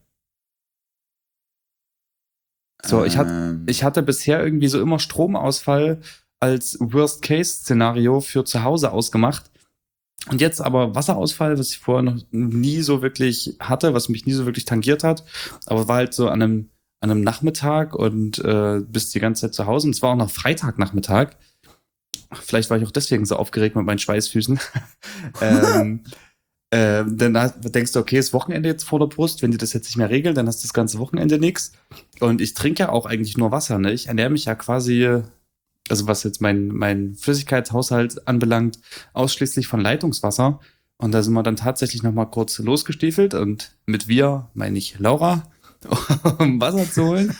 So, ich hatte Ähm, ich hatte bisher irgendwie so immer Stromausfall als Worst-Case-Szenario für zu Hause ausgemacht. Und jetzt aber Wasserausfall, was ich vorher noch nie so wirklich hatte, was mich nie so wirklich tangiert hat. Aber war halt so an einem, an einem Nachmittag und äh, bist die ganze Zeit zu Hause. Und es war auch noch Freitagnachmittag. Vielleicht war ich auch deswegen so aufgeregt mit meinen Schweißfüßen. ähm, äh, dann hast- denkst du, okay, ist Wochenende jetzt vor der Brust. Wenn die das jetzt nicht mehr regeln, dann hast du das ganze Wochenende nix. Und ich trinke ja auch eigentlich nur Wasser. Ne? Ich ernähre mich ja quasi, also was jetzt mein, mein Flüssigkeitshaushalt anbelangt, ausschließlich von Leitungswasser. Und da sind wir dann tatsächlich noch mal kurz losgestiefelt. Und mit wir meine ich Laura, um Wasser zu holen.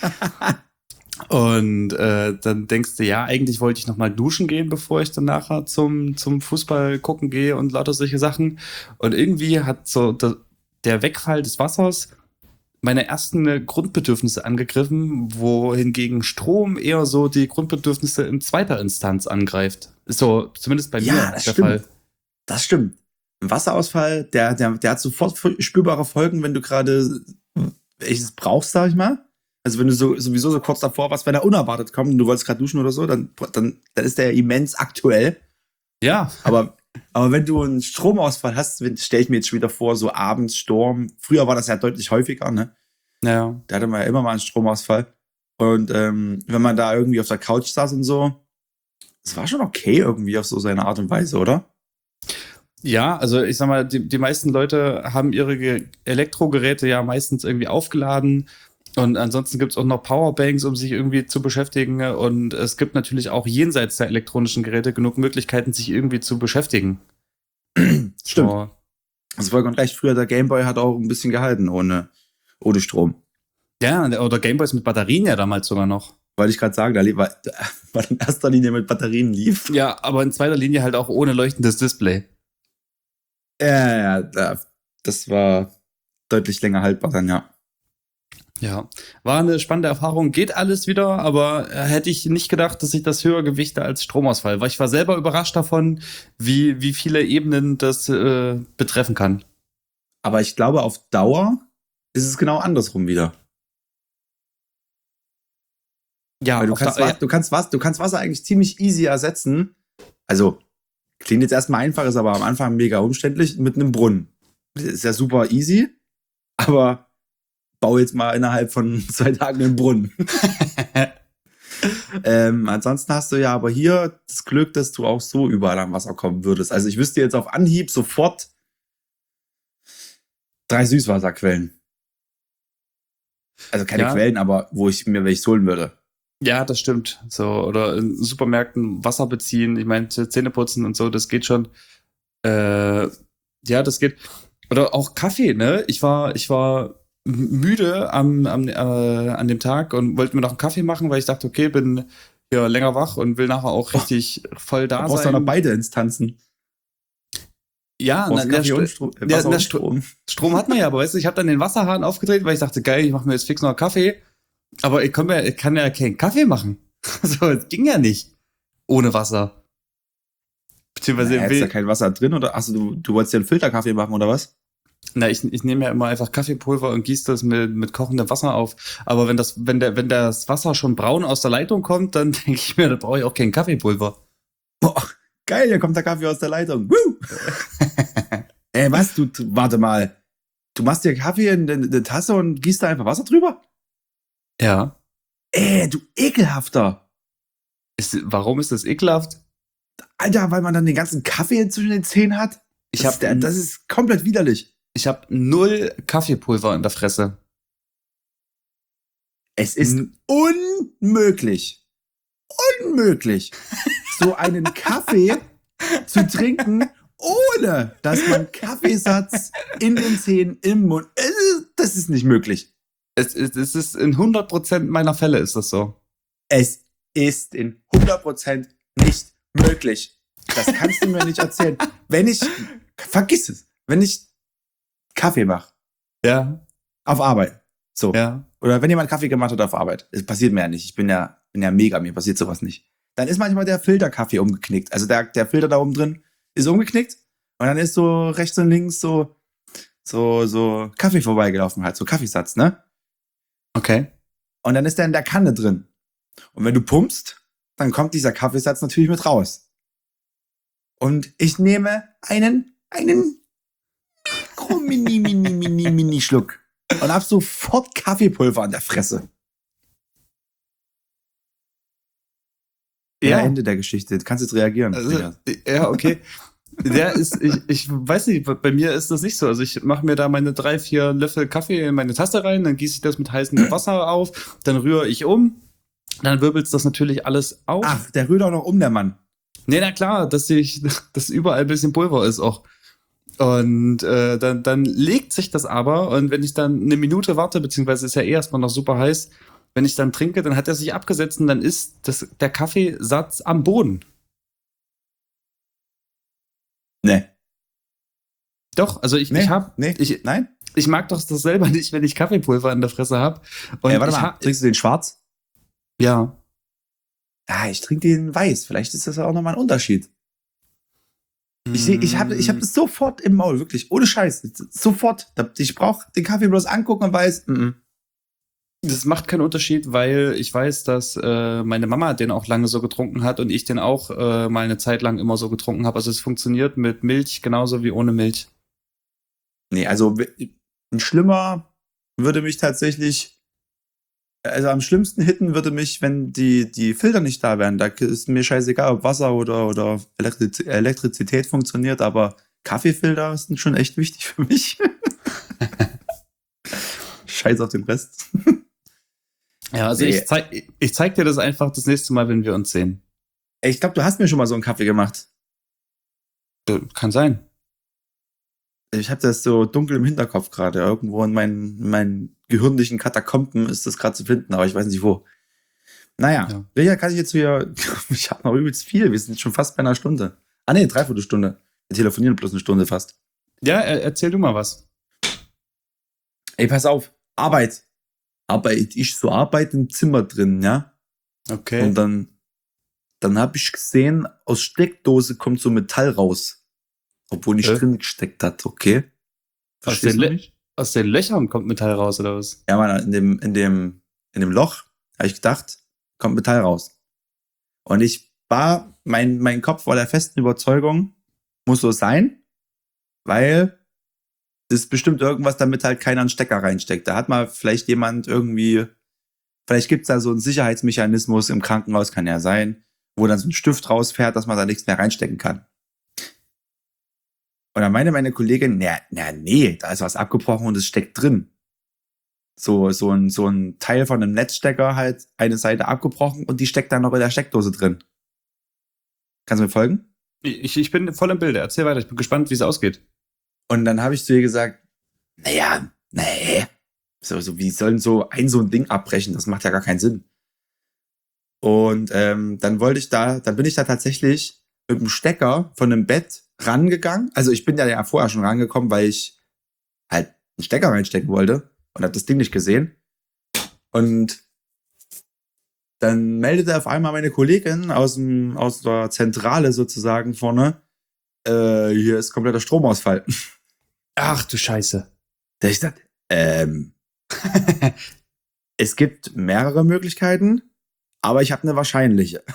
Und äh, dann denkst du, ja, eigentlich wollte ich noch mal duschen gehen, bevor ich dann nachher zum, zum Fußball gucken gehe und lauter solche Sachen. Und irgendwie hat so der, der Wegfall des Wassers meine ersten Grundbedürfnisse angegriffen, wohingegen Strom eher so die Grundbedürfnisse in zweiter Instanz angreift. Ist so zumindest bei Ja, mir das der stimmt. Fall. Das stimmt. Ein Wasserausfall, der, der, der hat sofort spürbare Folgen, wenn du gerade welches brauchst, sag ich mal. Also wenn du so, sowieso so kurz davor warst, wenn er unerwartet kommt und du wolltest gerade duschen oder so, dann, dann, dann ist der immens aktuell. Ja, Aber, aber wenn du einen Stromausfall hast, stelle ich mir jetzt schon wieder vor, so abends Sturm. Früher war das ja deutlich häufiger, ne? naja. Da hatte man ja immer mal einen Stromausfall. Und ähm, wenn man da irgendwie auf der Couch saß und so, es war schon okay irgendwie auf so seine Art und Weise, oder? Ja, also ich sag mal, die, die meisten Leute haben ihre Ge- Elektrogeräte ja meistens irgendwie aufgeladen. Und ansonsten gibt's auch noch Powerbanks, um sich irgendwie zu beschäftigen. Und es gibt natürlich auch jenseits der elektronischen Geräte genug Möglichkeiten, sich irgendwie zu beschäftigen. Stimmt. So. Das ist vollkommen recht. Früher der Gameboy hat auch ein bisschen gehalten ohne, ohne Strom. Ja, oder Gameboys mit Batterien ja damals sogar noch. Wollte ich gerade sagen, da lief, war, war in erster Linie mit Batterien lief. Ja, aber in zweiter Linie halt auch ohne leuchtendes Display. Ja, ja, ja, das war deutlich länger haltbar dann, ja. Ja, war eine spannende Erfahrung. Geht alles wieder, aber äh, hätte ich nicht gedacht, dass ich das höher gewichte als Stromausfall. Weil ich war selber überrascht davon, wie, wie viele Ebenen das äh, betreffen kann. Aber ich glaube, auf Dauer ist es genau andersrum wieder. Ja, Weil du auf kannst, der- was, du, kannst was, du kannst Wasser eigentlich ziemlich easy ersetzen. Also, klingt jetzt erstmal einfach, ist aber am Anfang mega umständlich mit einem Brunnen. Das ist ja super easy, aber bau jetzt mal innerhalb von zwei Tagen einen Brunnen. ähm, ansonsten hast du ja aber hier das Glück, dass du auch so überall am Wasser kommen würdest. Also ich wüsste jetzt auf Anhieb sofort drei Süßwasserquellen. Also keine Ja. Quellen, aber wo ich mir welches holen würde. Ja, das stimmt. So, oder in Supermärkten Wasser beziehen, ich meine, Zähne putzen und so, das geht schon. Äh, ja, das geht. Oder auch Kaffee, ne? Ich war, ich war m- müde am, am, äh, an dem Tag und wollte mir noch einen Kaffee machen, weil ich dachte, okay, bin hier länger wach und will nachher auch richtig voll da Da brauchst du sein. noch beide Instanzen. Ja, Du brauchst na, Kaffee na, und St- Strom, äh, ja, Wasser na, und Stro- Strom. Strom hat man ja, aber weißt du, ich habe dann den Wasserhahn aufgedreht, weil ich dachte, geil, ich mache mir jetzt fix noch einen Kaffee. Aber ich, komm ja, ich kann ja keinen Kaffee machen. So, es ging ja nicht. Ohne Wasser. Beziehungsweise, Na, ist will, da kein Wasser drin oder? Achso, du, du wolltest dir einen Filterkaffee machen oder was? na, ich, ich nehme ja immer einfach Kaffeepulver und gieße das mit, mit kochendem Wasser auf. Aber wenn das, wenn der, wenn das Wasser schon braun aus der Leitung kommt, dann denke ich mir, da brauche ich auch kein Kaffeepulver. Boah, geil, hier kommt der Kaffee aus der Leitung. Woo! Ey, was? Du, du, warte mal. Du machst dir Kaffee in eine Tasse und gießt da einfach Wasser drüber? Ja. Ey, du ekelhafter. Ist, warum ist das ekelhaft? Alter, weil man dann den ganzen Kaffee zwischen den Zähnen hat? Ich Das, hab- ist der, das ist komplett widerlich. Ich habe null Kaffeepulver in der Fresse. Es ist N- unmöglich, unmöglich, so einen Kaffee zu trinken, ohne dass man Kaffeesatz in den Zähnen im Mund. Es ist- Das ist nicht möglich. Es, es, es ist in hundert Prozent meiner Fälle ist das so. Es ist in hundert Prozent nicht möglich. Das kannst du mir nicht erzählen. Wenn ich, vergiss es, wenn ich Kaffee mache Ja, auf Arbeit, so, ja. oder wenn jemand Kaffee gemacht hat auf Arbeit, es passiert mir ja nicht, ich bin ja, bin ja mega, mir passiert sowas nicht. Dann ist manchmal der Filterkaffee umgeknickt. Also der, der Filter da oben drin ist umgeknickt und dann ist so rechts und links so, so, so Kaffee vorbeigelaufen halt, so Kaffeesatz, ne? Okay. Und dann ist der in der Kanne drin. Und wenn du pumpst, dann kommt dieser Kaffeesatz natürlich mit raus. Und ich nehme einen, einen Mikro, mini, mini, mini, mini Schluck und hab sofort Kaffeepulver an der Fresse. Ja, Ende der Geschichte. Du kannst jetzt reagieren. Also, ja, okay. Der ist, ich, ich weiß nicht, bei mir ist das nicht so. Also ich mache mir da meine drei, vier Löffel Kaffee in meine Tasse rein, dann gieße ich das mit heißem Wasser auf, dann rühre ich um, dann wirbelst das natürlich alles auf. Ach, der rührt auch noch um, der Mann. Nee, na klar, dass ich, dass überall ein bisschen Pulver ist auch. Und äh, dann, dann legt sich das aber und wenn ich dann eine Minute warte, beziehungsweise ist ja eh erstmal noch super heiß, wenn ich dann trinke, dann hat er sich abgesetzt und dann ist das, der Kaffeesatz am Boden. Nee. Doch, also ich, Nee, ich hab, nee, ich, nein? ich mag doch das selber nicht, wenn ich Kaffeepulver in der Fresse hab. Und Ey, warte ich mal, hab, trinkst du den schwarz? ja. Ja, ich trinke den weiß. Vielleicht ist das ja auch nochmal ein Unterschied. Ich, seh- ich habe ich hab das sofort im Maul, wirklich, ohne Scheiß. Sofort. Ich brauche den Kaffee bloß angucken und weiß, mm, mm. Das macht keinen Unterschied, weil ich weiß, dass äh, meine Mama den auch lange so getrunken hat und ich den auch äh, mal eine Zeit lang immer so getrunken habe. Also es funktioniert mit Milch genauso wie ohne Milch. Nee, also w- ein schlimmer würde mich tatsächlich, also am schlimmsten hitten würde mich, wenn die, die Filter nicht da wären. Da ist mir scheißegal, ob Wasser oder, oder Elektriz Elektrizität funktioniert, aber Kaffeefilter sind schon echt wichtig für mich. Scheiß auf den Rest. Ja, also Nee. ich, zeig, ich zeig dir das einfach das nächste Mal, wenn wir uns sehen. Ey, ich glaube, du hast mir schon mal so einen Kaffee gemacht. Äh, Kann sein. Ich habe das so dunkel im Hinterkopf gerade. Irgendwo in meinen, in meinen gehirnlichen Katakomben ist das gerade zu finden, aber ich weiß nicht wo. Naja, Ja. Richard, kann ich jetzt hier. Ich habe noch übelst viel. Wir sind schon fast bei einer Stunde. Ah, nee, dreiviertel Stunde. Wir telefonieren bloß eine Stunde fast. Ja, er, erzähl du mal was. Ey, pass auf. Arbeit. Arbeit. Ich so Arbeit im Zimmer drin, ja? Okay. Und dann, dann habe ich gesehen, aus Steckdose kommt so Metall raus. Obwohl nicht Äh? drin gesteckt hat, okay? Aus Verstehst den, du Le nicht? aus den Löchern kommt Metall raus, oder was? Ja, Mann, in dem, in dem, in dem Loch habe ich gedacht, kommt Metall raus. Und ich war, mein, mein Kopf war der festen Überzeugung, muss so sein, weil das ist bestimmt irgendwas, damit halt keiner einen Stecker reinsteckt. Da hat mal vielleicht jemand irgendwie, vielleicht gibt's da so einen Sicherheitsmechanismus im Krankenhaus, kann ja sein, wo dann so ein Stift rausfährt, dass man da nichts mehr reinstecken kann. Und dann meinte meine Kollegin, na, na, nee, da ist was abgebrochen und es steckt drin. So, so ein, so ein Teil von einem Netzstecker halt, eine Seite abgebrochen und die steckt dann noch in der Steckdose drin. Kannst du mir folgen? Ich, ich bin voll im Bilde. Erzähl weiter. Ich bin gespannt, wie es ausgeht. Und dann habe ich zu ihr gesagt, naja, nee, so, so, wie sollen so ein so ein Ding abbrechen? Das macht ja gar keinen Sinn. Und ähm, dann wollte ich da, dann bin ich da tatsächlich mit dem Stecker von einem Bett rangegangen. Also ich bin ja, ja vorher schon rangekommen, weil ich halt einen Stecker reinstecken wollte und habe das Ding nicht gesehen. Und dann meldete auf einmal meine Kollegin aus dem aus der Zentrale sozusagen vorne, äh, hier ist kompletter Stromausfall. Ach du Scheiße. Da ich dachte, ähm, es gibt mehrere Möglichkeiten, aber ich habe eine wahrscheinliche.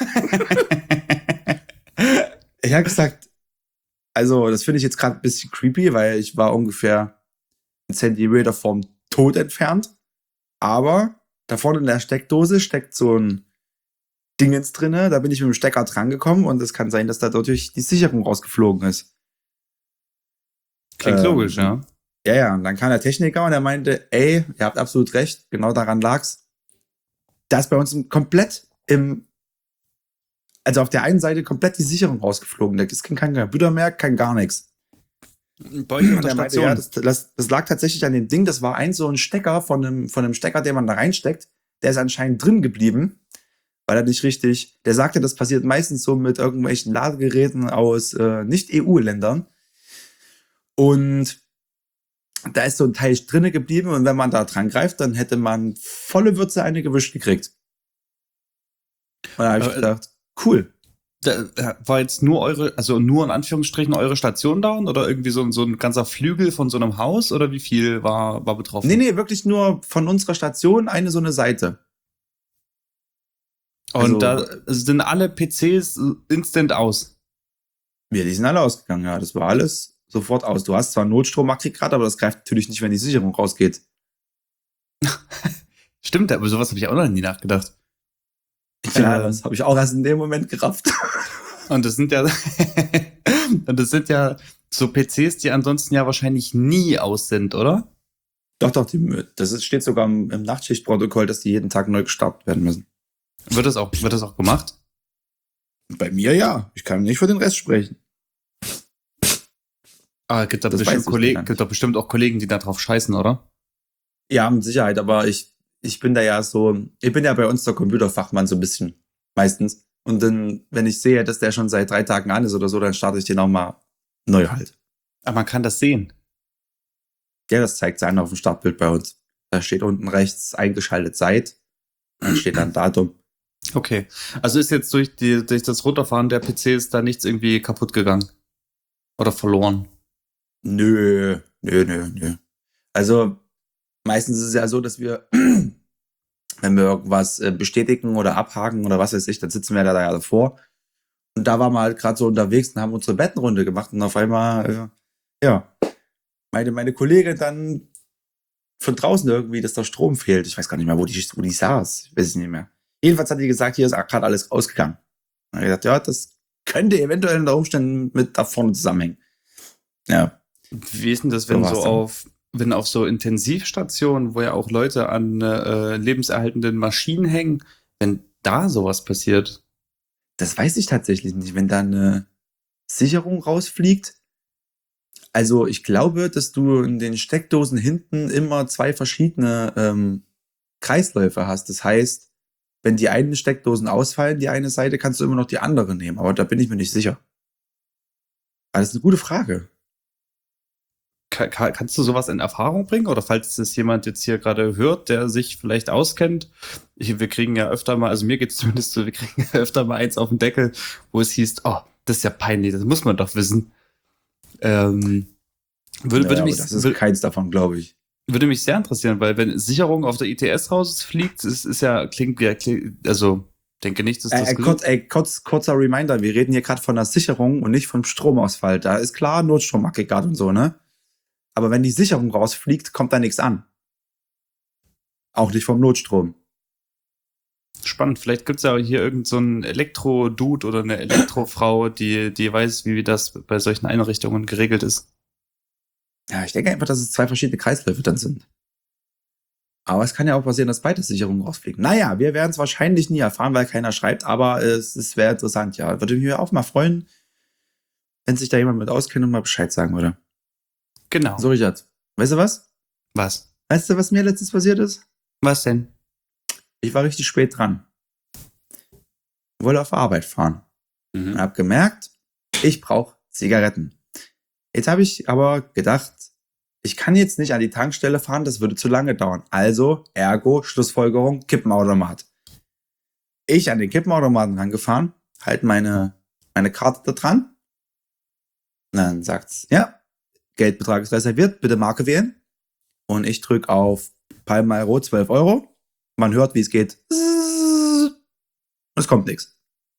Ich habe gesagt, also das finde ich jetzt gerade ein bisschen creepy, weil ich war ungefähr einen Zentimeter vom Tod entfernt. Aber da vorne in der Steckdose steckt so ein Dingens drinne. Da bin ich mit dem Stecker drangekommen und es kann sein, dass da dadurch die Sicherung rausgeflogen ist. Klingt ähm, logisch, ja. Ja, ja. Und dann kam der Techniker und er meinte, ey, ihr habt absolut recht, genau daran lag's. Da ist bei uns komplett im, also auf der einen Seite komplett die Sicherung rausgeflogen. Da ist kein Computer mehr, kein gar nichts. Bei euch Und er meinte, ja, das, das, das lag tatsächlich an dem Ding. Das war ein so ein Stecker von einem, von einem Stecker, den man da reinsteckt. Der ist anscheinend drin geblieben, weil er nicht richtig, der sagte, das passiert meistens so mit irgendwelchen Ladegeräten aus äh, Nicht-E U-Ländern. Und da ist so ein Teil drinne geblieben und wenn man da dran greift, dann hätte man volle Würze eine gewischt gekriegt. Und da habe ich äh, gedacht, cool. Da war jetzt nur eure, also nur in Anführungsstrichen eure Station down oder irgendwie so, so ein ganzer Flügel von so einem Haus oder wie viel war, war betroffen? Nee, nee, wirklich nur von unserer Station eine so eine Seite. Und also, da sind alle P Cs instant aus. Ja, die sind alle ausgegangen, ja. Das war alles sofort aus. Du hast zwar ein Notstromaggregat, aber das greift natürlich nicht, wenn die Sicherung rausgeht. Stimmt, aber sowas habe ich auch noch nie nachgedacht. Ja, ähm, das habe ich auch erst in dem Moment gerafft. Und das sind ja und das sind ja so P Cs, die ansonsten ja wahrscheinlich nie aus sind, oder? Doch, doch, die, das ist, steht sogar im, im Nachtschichtprotokoll, dass die jeden Tag neu gestartet werden müssen. Wird das auch, wird das auch gemacht? Bei mir ja. Ich kann nicht für den Rest sprechen. Ah, gibt da bestimmt Kollegen, gibt doch bestimmt auch Kollegen, die da drauf scheißen, oder? Ja, mit Sicherheit, aber ich, ich bin da ja so, ich bin ja bei uns der Computerfachmann so ein bisschen, meistens. Und dann, wenn ich sehe, dass der schon seit drei Tagen an ist oder so, dann starte ich den auch mal neu halt. Aber man kann das sehen. Ja, das zeigt sich auf dem Startbild bei uns. Da steht unten rechts eingeschaltet seit, dann steht dann Datum. Okay, also ist jetzt durch, die, durch das Runterfahren der P Cs da nichts irgendwie kaputt gegangen? Oder verloren? Nö, nö, nö, nö. Also meistens ist es ja so, dass wir, wenn wir irgendwas bestätigen oder abhaken oder was weiß ich, dann sitzen wir da ja davor. Und da waren wir halt gerade so unterwegs und haben unsere Bettenrunde gemacht und auf einmal, äh, ja, meine, meine Kollegin dann von draußen irgendwie, dass da Strom fehlt. Ich weiß gar nicht mehr, wo die, wo die saß. Ich weiß es nicht mehr. Jedenfalls hat die gesagt, hier ist gerade alles ausgegangen. Und ich gesagt, ja, das könnte eventuell unter Umständen mit da vorne zusammenhängen. Ja. Wie ist denn das, wenn so, so auf, wenn auf so Intensivstationen, wo ja auch Leute an äh, lebenserhaltenden Maschinen hängen, wenn da sowas passiert? Das weiß ich tatsächlich nicht. Wenn da eine Sicherung rausfliegt, also ich glaube, dass du in den Steckdosen hinten immer zwei verschiedene ähm, Kreisläufe hast. Das heißt, wenn die einen Steckdosen ausfallen, die eine Seite, kannst du immer noch die andere nehmen. Aber da bin ich mir nicht sicher. Aber das ist eine gute Frage. Kann, kann, kannst du sowas in Erfahrung bringen? Oder falls das jemand jetzt hier gerade hört, der sich vielleicht auskennt, ich, wir kriegen ja öfter mal, also mir geht es zumindest so, wir kriegen ja öfter mal eins auf den Deckel, wo es hieß, oh, das ist ja peinlich, das muss man doch wissen. Ähm, würde, naja, würde mich, das ist würde, keins davon, glaube ich. Würde mich sehr interessieren, weil wenn Sicherung auf der I T S rausfliegt, ist, ist ja, klingt ja, klingt, also denke nicht, dass das Äh, kurz, ey, kurz, kurzer Reminder, wir reden hier gerade von der Sicherung und nicht vom Stromausfall. Da ist klar Notstromaggregat und so, ne? Aber wenn die Sicherung rausfliegt, kommt da nichts an. Auch nicht vom Notstrom. Spannend, vielleicht gibt's ja hier irgend so einen Elektro-Dude oder eine Elektrofrau, die, die weiß, wie das bei solchen Einrichtungen geregelt ist. Ja, ich denke einfach, dass es zwei verschiedene Kreisläufe dann sind. Aber es kann ja auch passieren, dass beide Sicherungen rausfliegen. Naja, wir werden es wahrscheinlich nie erfahren, weil keiner schreibt, aber es, es wäre interessant, ja. Würde mich auch mal freuen, wenn sich da jemand mit auskennt und mal Bescheid sagen würde. Genau. So, Richard, weißt du was? Was? Weißt du, was mir letztens passiert ist? Was denn? Ich war richtig spät dran. Ich wollte auf Arbeit fahren. Mhm. Und habe gemerkt, ich brauche Zigaretten. Jetzt habe ich aber gedacht, ich kann jetzt nicht an die Tankstelle fahren, das würde zu lange dauern. Also, ergo, Schlussfolgerung, Kippenautomat. Ich an den Kippenautomaten rangefahren, halt meine, meine Karte da dran. Und dann sagt's, ja, Geldbetrag ist reserviert, bitte Marke wählen. Und ich drücke auf Palmmal Rot, zwölf Euro. Man hört, wie es geht. Und es kommt nichts.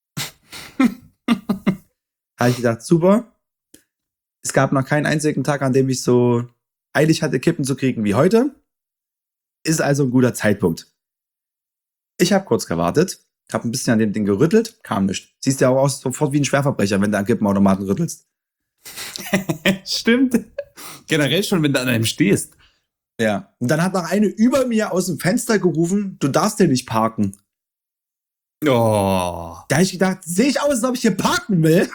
Habe ich gedacht, super. Es gab noch keinen einzigen Tag, an dem ich so eilig hatte, Kippen zu kriegen wie heute. Ist also ein guter Zeitpunkt. Ich habe kurz gewartet, habe ein bisschen an dem Ding gerüttelt, kam nichts. Siehst ja auch aus sofort wie ein Schwerverbrecher, wenn du an Kippenautomaten rüttelst. Stimmt. Generell schon, wenn du an einem stehst. Ja. Und dann hat noch eine über mir aus dem Fenster gerufen, du darfst hier nicht parken. Oh. Da habe ich gedacht, sehe ich aus, als ob ich hier parken will?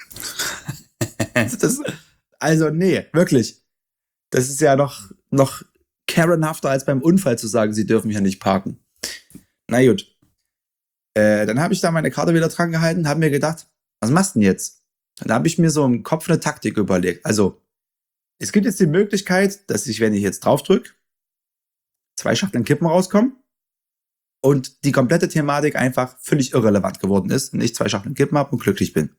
das, also nee, wirklich. Das ist ja noch, noch Karenhafter als beim Unfall zu sagen, sie dürfen hier nicht parken. Na gut. Äh, dann habe ich da meine Karte wieder dran gehalten, habe mir gedacht, was machst du denn jetzt? Und da habe ich mir so im Kopf eine Taktik überlegt. Also, es gibt jetzt die Möglichkeit, dass ich, wenn ich jetzt drauf drücke, zwei Schachteln Kippen rauskommen und die komplette Thematik einfach völlig irrelevant geworden ist und ich zwei Schachteln Kippen habe und glücklich bin.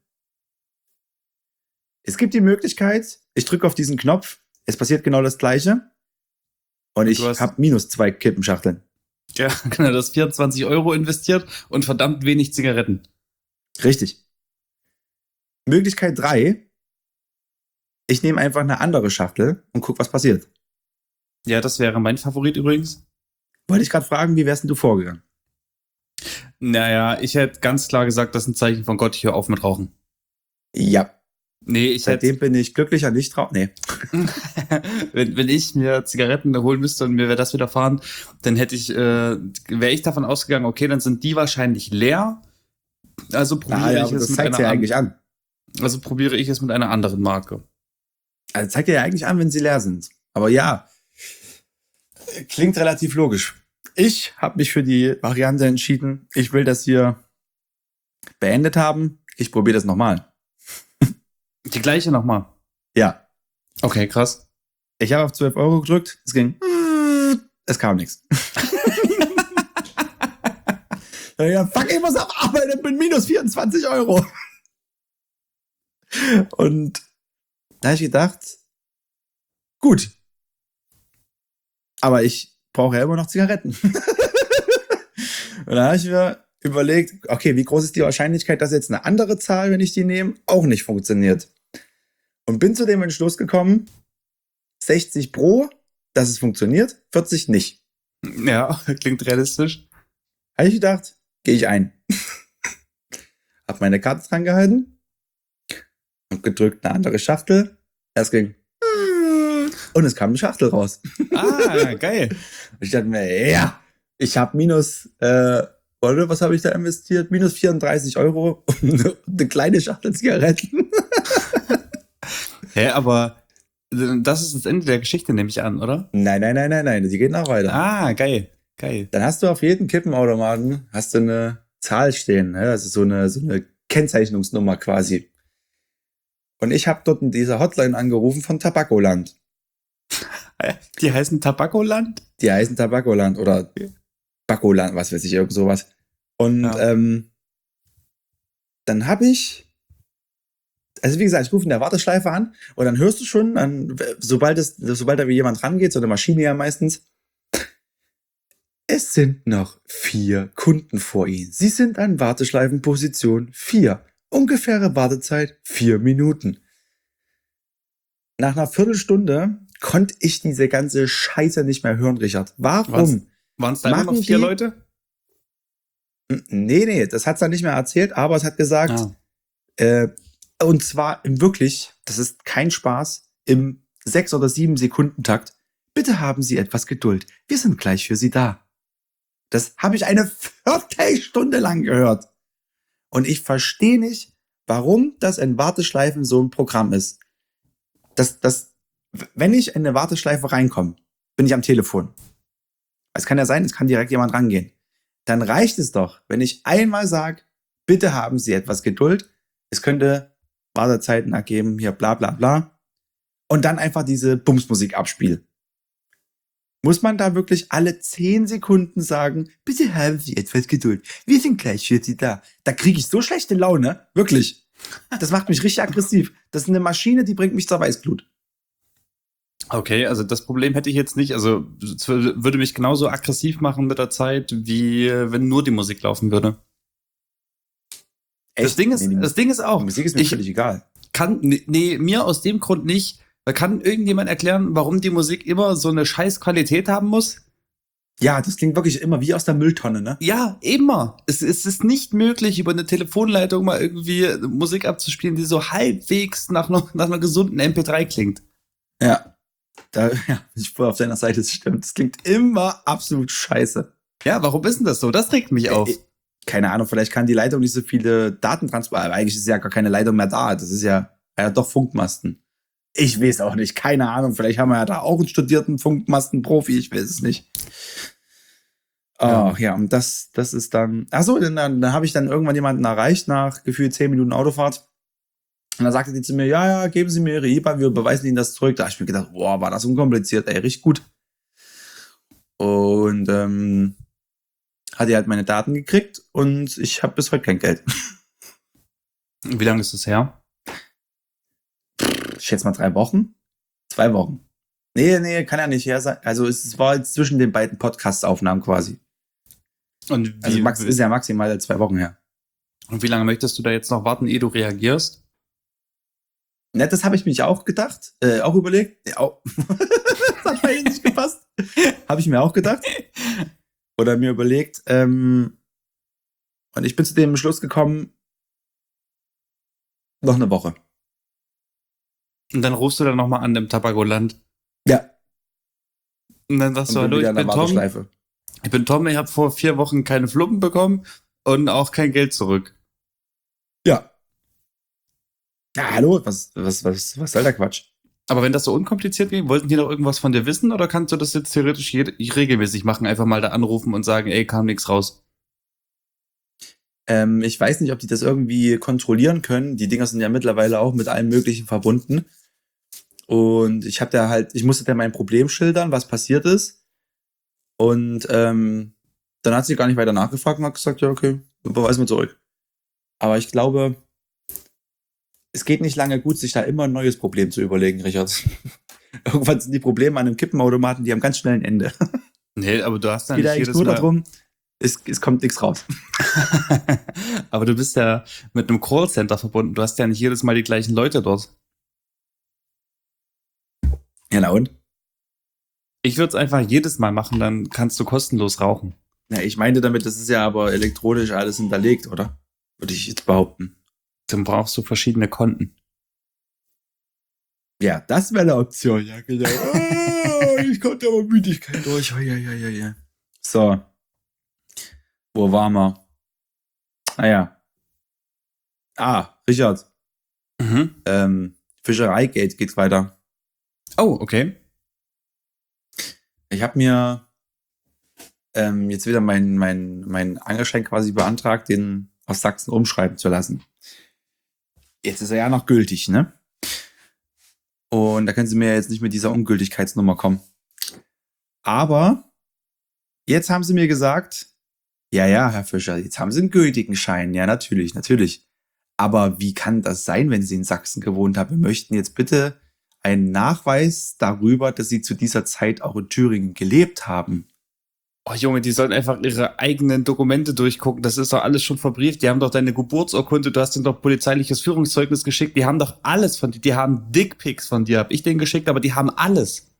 Es gibt die Möglichkeit, ich drücke auf diesen Knopf, es passiert genau das Gleiche und ich habe minus zwei Kippenschachteln. Ja, genau, du hast vierundzwanzig Euro investiert und verdammt wenig Zigaretten. Richtig. Möglichkeit drei, ich nehme einfach eine andere Schachtel und guck, was passiert. Ja, das wäre mein Favorit übrigens. Wollte ich gerade fragen, wie wärst denn du vorgegangen? Naja, ich hätte ganz klar gesagt, das ist ein Zeichen von Gott, ich höre auf mit Rauchen. Ja. Nee, ich Seitdem hätte, bin ich glücklicher nicht drauf. Nee. wenn, wenn ich mir Zigaretten holen müsste und mir wäre das widerfahren, dann hätte ich, äh, wäre ich davon ausgegangen, okay, dann sind die wahrscheinlich leer. Also probiere Ah, ja, ich aber es das mit zeigt einer ja an- eigentlich an. Also probiere ich es mit einer anderen Marke. Also zeigt ja eigentlich an, wenn sie leer sind. Aber ja, klingt relativ logisch. Ich habe mich für die Variante entschieden. Ich will das hier beendet haben. Ich probiere das nochmal. Die gleiche nochmal. Ja. Okay, krass. Ich habe auf zwölf Euro gedrückt. Es ging. Es kam nichts. Ja, fuck, ich muss auf Arbeit, ich bin minus vierundzwanzig Euro. Und da habe ich gedacht, gut. Aber ich brauche ja immer noch Zigaretten. Und dann habe ich mir überlegt, okay, wie groß ist die Wahrscheinlichkeit, dass jetzt eine andere Zahl, wenn ich die nehme, auch nicht funktioniert. Und bin zu dem Entschluss gekommen, sechzig pro, dass es funktioniert, vierzig nicht. Ja, klingt realistisch. Habe ich gedacht, gehe ich ein. Hab meine Karte dran gehalten und gedrückt eine andere Schachtel. Es ging. Und es kam eine Schachtel raus. Ah, geil. Und ich dachte mir, ja, ich habe minus, äh, oder was habe ich da investiert? Minus vierunddreißig Euro und eine kleine Schachtel Zigaretten. Hä, aber das ist das Ende der Geschichte, nehme ich an, oder? Nein, nein, nein, nein, nein, die geht noch weiter. Ah, geil, geil. Dann hast du auf jedem Kippenautomaten hast du eine Zahl stehen, ne? Also so eine, so eine Kennzeichnungsnummer quasi. Und ich habe dort in dieser Hotline angerufen von Tabakoland. Die heißen Tabakoland? Die heißen Tabakoland oder Bakoland, was weiß ich, irgend sowas. Und Ja. ähm, dann habe ich also wie gesagt, ich rufe in der Warteschleife an und dann hörst du schon, dann, sobald es, sobald da wie jemand rangeht, so eine Maschine ja meistens, es sind noch vier Kunden vor Ihnen. Sie sind an Warteschleifenposition vier. Ungefähre Wartezeit vier Minuten. Nach einer Viertelstunde konnte ich diese ganze Scheiße nicht mehr hören, Richard. Warum? Waren es da immer noch vier die, Leute? Nee, nee, das hat es dann nicht mehr erzählt, aber es hat gesagt, Ah. äh, und zwar im wirklich, das ist kein Spaß, im sechs oder sieben Sekunden Takt. Bitte haben Sie etwas Geduld. Wir sind gleich für Sie da. Das habe ich eine Viertelstunde lang gehört. Und ich verstehe nicht, warum das in Warteschleifen so ein Programm ist. Das, das, wenn ich in eine Warteschleife reinkomme, bin ich am Telefon. Es kann ja sein, es kann direkt jemand rangehen. Dann reicht es doch, wenn ich einmal sage, bitte haben Sie etwas Geduld. Es könnte Wartezeiten ergeben, hier bla bla bla. Und dann einfach diese Bumsmusik abspielen. Muss man da wirklich alle zehn Sekunden sagen, bitte haben Sie etwas Geduld. Wir sind gleich für Sie da. Da kriege ich so schlechte Laune. Wirklich. Das macht mich richtig aggressiv. Das ist eine Maschine, die bringt mich zur Weißglut. Okay, also das Problem hätte ich jetzt nicht. Also es würde mich genauso aggressiv machen mit der Zeit, wie wenn nur die Musik laufen würde. Echt? Das Ding ist, Nee, die das Ding ist auch, Musik ist mir ich völlig egal. kann, nee, mir aus dem Grund nicht. Weil kann irgendjemand erklären, warum die Musik immer so eine scheiß Qualität haben muss? Ja, das klingt wirklich immer wie aus der Mülltonne, ne? Ja, immer. Es, es ist nicht möglich, über eine Telefonleitung mal irgendwie Musik abzuspielen, die so halbwegs nach, nach einer gesunden M P drei klingt. Ja. Da, ja, ich voll auf deiner Seite, das stimmt. Das klingt immer absolut scheiße. Ja, warum ist denn das so? Das regt mich auf. Äh, keine Ahnung, vielleicht kann die Leitung nicht so viele Daten transportieren. Eigentlich ist ja gar keine Leitung mehr da. Das ist ja, ja doch Funkmasten. Ich weiß auch nicht, keine Ahnung. Vielleicht haben wir ja da auch einen studierten Funkmastenprofi, ich weiß es nicht. Ach ja, ja, und das, das ist dann. Achso, dann, dann, dann habe ich dann irgendwann jemanden erreicht nach gefühlt zehn Minuten Autofahrt. Und dann sagte die zu mir, ja, ja, geben Sie mir Ihre I B A N, wir überweisen Ihnen das zurück. Da habe ich mir gedacht, boah, war das unkompliziert, ey, richtig gut. Und ähm, hat die halt meine Daten gekriegt und ich habe bis heute kein Geld. Wie lange ist das her? Ich schätze mal drei Wochen? Zwei Wochen. Nee, nee, kann ja nicht her sein. Also es war jetzt zwischen den beiden Podcast-Aufnahmen quasi. Und wie, also Max ist ja maximal zwei Wochen her. Und wie lange möchtest du da jetzt noch warten, ehe du reagierst? Ne, das habe ich mich auch gedacht, äh, auch überlegt. Ja, auch. Das hat bei nicht gepasst. Habe ich mir auch gedacht. Oder mir überlegt. Ähm, und ich bin zu dem Schluss gekommen, noch eine Woche. Und dann rufst du dann nochmal an im Tabagoland. Ja. Und dann sagst Und du, hallo, ich wieder in der bin Tom. Warteschleife. Ich bin Tom, ich habe vor vier Wochen keine Fluppen bekommen und auch kein Geld zurück. Ja. Ja, hallo, was, was, was, was soll der Quatsch? Aber wenn das so unkompliziert ging, wollten die noch irgendwas von dir wissen oder kannst du das jetzt theoretisch jede, regelmäßig machen? Einfach mal da anrufen und sagen, ey, kam nichts raus. Ähm, ich weiß nicht, ob die das irgendwie kontrollieren können. Die Dinger sind ja mittlerweile auch mit allem Möglichen verbunden. Und ich habe da halt, ich musste da mein Problem schildern, was passiert ist. Und ähm, dann hat sie gar nicht weiter nachgefragt und hat gesagt, ja, okay, überweisen wir zurück. Aber ich glaube, es geht nicht lange gut, sich da immer ein neues Problem zu überlegen, Richard. Irgendwann sind die Probleme an einem Kippenautomaten, die haben ganz schnell ein Ende. Nee, aber du hast ja Geht nicht eigentlich jedes nur Mal... darum, es, es kommt nichts raus. Aber du bist ja mit einem Callcenter verbunden. Du hast ja nicht jedes Mal die gleichen Leute dort. Ja, na und? Ich würde es einfach jedes Mal machen, dann kannst du kostenlos rauchen. Ja, ich meinte damit, das ist ja aber elektronisch alles hinterlegt, oder? Würde ich jetzt behaupten. Dann brauchst du verschiedene Konten. Ja, das wäre eine Option, ja, genau. Oh, ich konnte aber Müdigkeit durch. Oh, ja, ja, ja, ja. So. Wo waren wir? Ah ja. Ah, Richard. Mhm. Ähm, Fischereigate geht weiter. Oh, okay. Ich habe mir ähm, jetzt wieder meinen mein, mein Angelschein quasi beantragt, den aus Sachsen umschreiben zu lassen. Jetzt ist er ja noch gültig, ne? Und da können Sie mir jetzt nicht mit dieser Ungültigkeitsnummer kommen. Aber jetzt haben Sie mir gesagt, ja, ja, Herr Fischer, jetzt haben Sie einen gültigen Schein. Ja, natürlich, natürlich. Aber wie kann das sein, wenn sie in Sachsen gewohnt haben? Wir möchten jetzt bitte einen Nachweis darüber, dass sie zu dieser Zeit auch in Thüringen gelebt haben. Oh Junge, die sollen einfach ihre eigenen Dokumente durchgucken. Das ist doch alles schon verbrieft. Die haben doch deine Geburtsurkunde, du hast denen doch polizeiliches Führungszeugnis geschickt. Die haben doch alles von dir. Die haben Dickpics von dir, hab ich denen geschickt, aber die haben alles.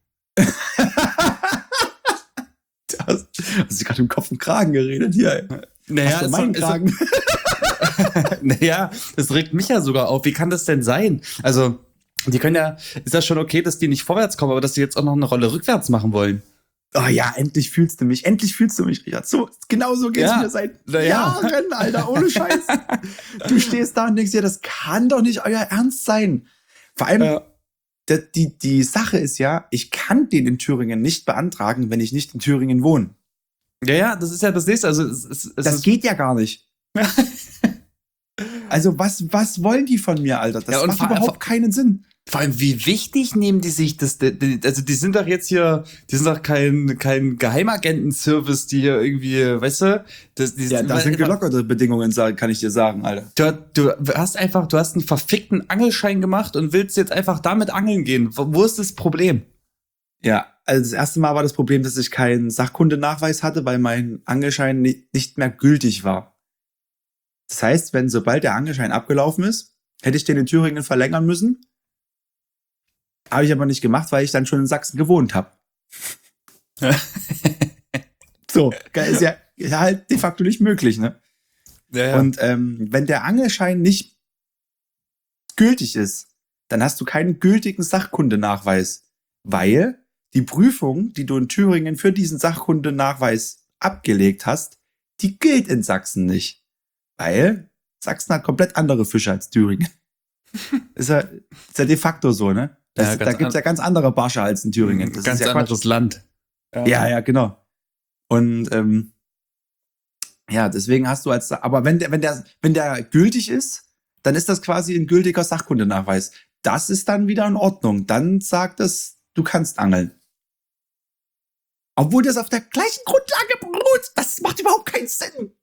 Hast, hast du gerade im Kopf und Kragen geredet hier? Ey. Naja, hast du meinen ist doch, Kragen? ist doch, naja, das regt mich ja sogar auf. Wie kann das denn sein? Also, die können ja, ist das schon okay, dass die nicht vorwärts kommen, aber dass die jetzt auch noch eine Rolle rückwärts machen wollen? Oh ja, endlich fühlst du mich. Endlich fühlst du mich, Richard. So, genau so geht's Ja. mir seit Na ja. Jahren, Alter, ohne Scheiß. Du stehst da und denkst dir, das kann doch nicht euer Ernst sein. Vor allem, Ja. die, die, die Sache ist ja, ich kann den in Thüringen nicht beantragen, wenn ich nicht in Thüringen wohne. Ja, ja, das ist ja das nächste. Also, es, es, es Das ist, geht ja gar nicht. Also, was, was wollen die von mir, Alter? Das Ja, und macht vor- überhaupt vor- keinen Sinn. Vor allem, wie wichtig nehmen die sich das, die- die- also die sind doch jetzt hier, die sind doch kein, kein Geheimagentenservice, die hier irgendwie, weißt du, das, die Ja, da sind gelockerte Bedingungen, sag- kann ich dir sagen, Alter. Du, du hast einfach, du hast einen verfickten Angelschein gemacht und willst jetzt einfach damit angeln gehen. Wo, wo ist das Problem? Ja, also das erste Mal war das Problem, dass ich keinen Sachkundenachweis hatte, weil mein Angelschein ni- nicht mehr gültig war. Das heißt, wenn sobald der Angelschein abgelaufen ist, hätte ich den in Thüringen verlängern müssen. Habe ich aber nicht gemacht, weil ich dann schon in Sachsen gewohnt habe. So, ist ja, ja halt de facto nicht möglich, ne? Ja, ja. Und ähm, wenn der Angelschein nicht gültig ist, dann hast du keinen gültigen Sachkundenachweis, weil die Prüfung, die du in Thüringen für diesen Sachkundenachweis abgelegt hast, die gilt in Sachsen nicht. Weil Sachsen hat komplett andere Fische als Thüringen. ist, ja, ist ja de facto so, ne? Das, Ja, da ganz gibt's ja ganz andere Barsche als in Thüringen. Das Ganz ist ja Quatsch. anderes Land. Ja, ja, genau. Und ähm, ja, deswegen hast du als, aber wenn der, wenn der, wenn der gültig ist, dann ist das quasi ein gültiger Sachkundenachweis. Das ist dann wieder in Ordnung. Dann sagt es, du kannst angeln. Obwohl das auf der gleichen Grundlage beruht. Das macht überhaupt keinen Sinn.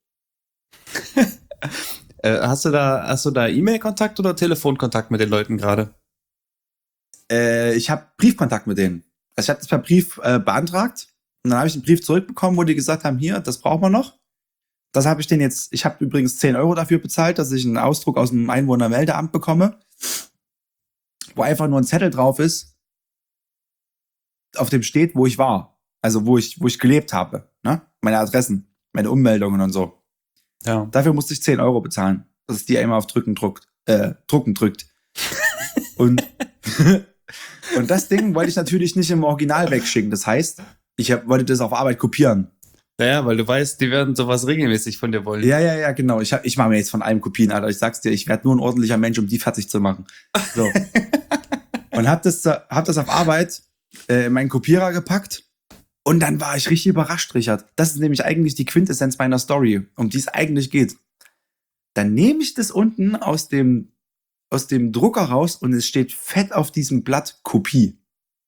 Äh, hast du da, hast du da E-Mail-Kontakt oder Telefonkontakt mit den Leuten gerade? Äh, ich habe Briefkontakt mit denen. Also ich habe das per Brief äh, beantragt und dann habe ich einen Brief zurückbekommen, wo die gesagt haben, hier, das brauchen wir noch. Das habe ich denen jetzt, ich habe übrigens zehn Euro dafür bezahlt, dass ich einen Ausdruck aus dem Einwohnermeldeamt bekomme, wo einfach nur ein Zettel drauf ist, auf dem steht, wo ich war. Also wo ich, wo ich gelebt habe. Ne? Meine Adressen, meine Ummeldungen und so. Ja. Dafür musste ich zehn Euro bezahlen, dass es die einmal auf Drücken druckt, äh, Drucken drückt. und, und das Ding wollte ich natürlich nicht im Original wegschicken. Das heißt, ich hab, wollte das auf Arbeit kopieren. Naja, weil du weißt, die werden sowas regelmäßig von dir wollen. Ja, ja, ja, genau. Ich, hab- ich mache mir jetzt von allem Kopien, Alter. Ich sag's dir, ich werde nur ein ordentlicher Mensch, um die fertig zu machen. So. Und hab das, hab das auf Arbeit äh, in meinen Kopierer gepackt. Und dann war ich richtig überrascht, Richard. Das ist nämlich eigentlich die Quintessenz meiner Story, um die es eigentlich geht. Dann nehme ich das unten aus dem, aus dem Drucker raus und es steht fett auf diesem Blatt Kopie.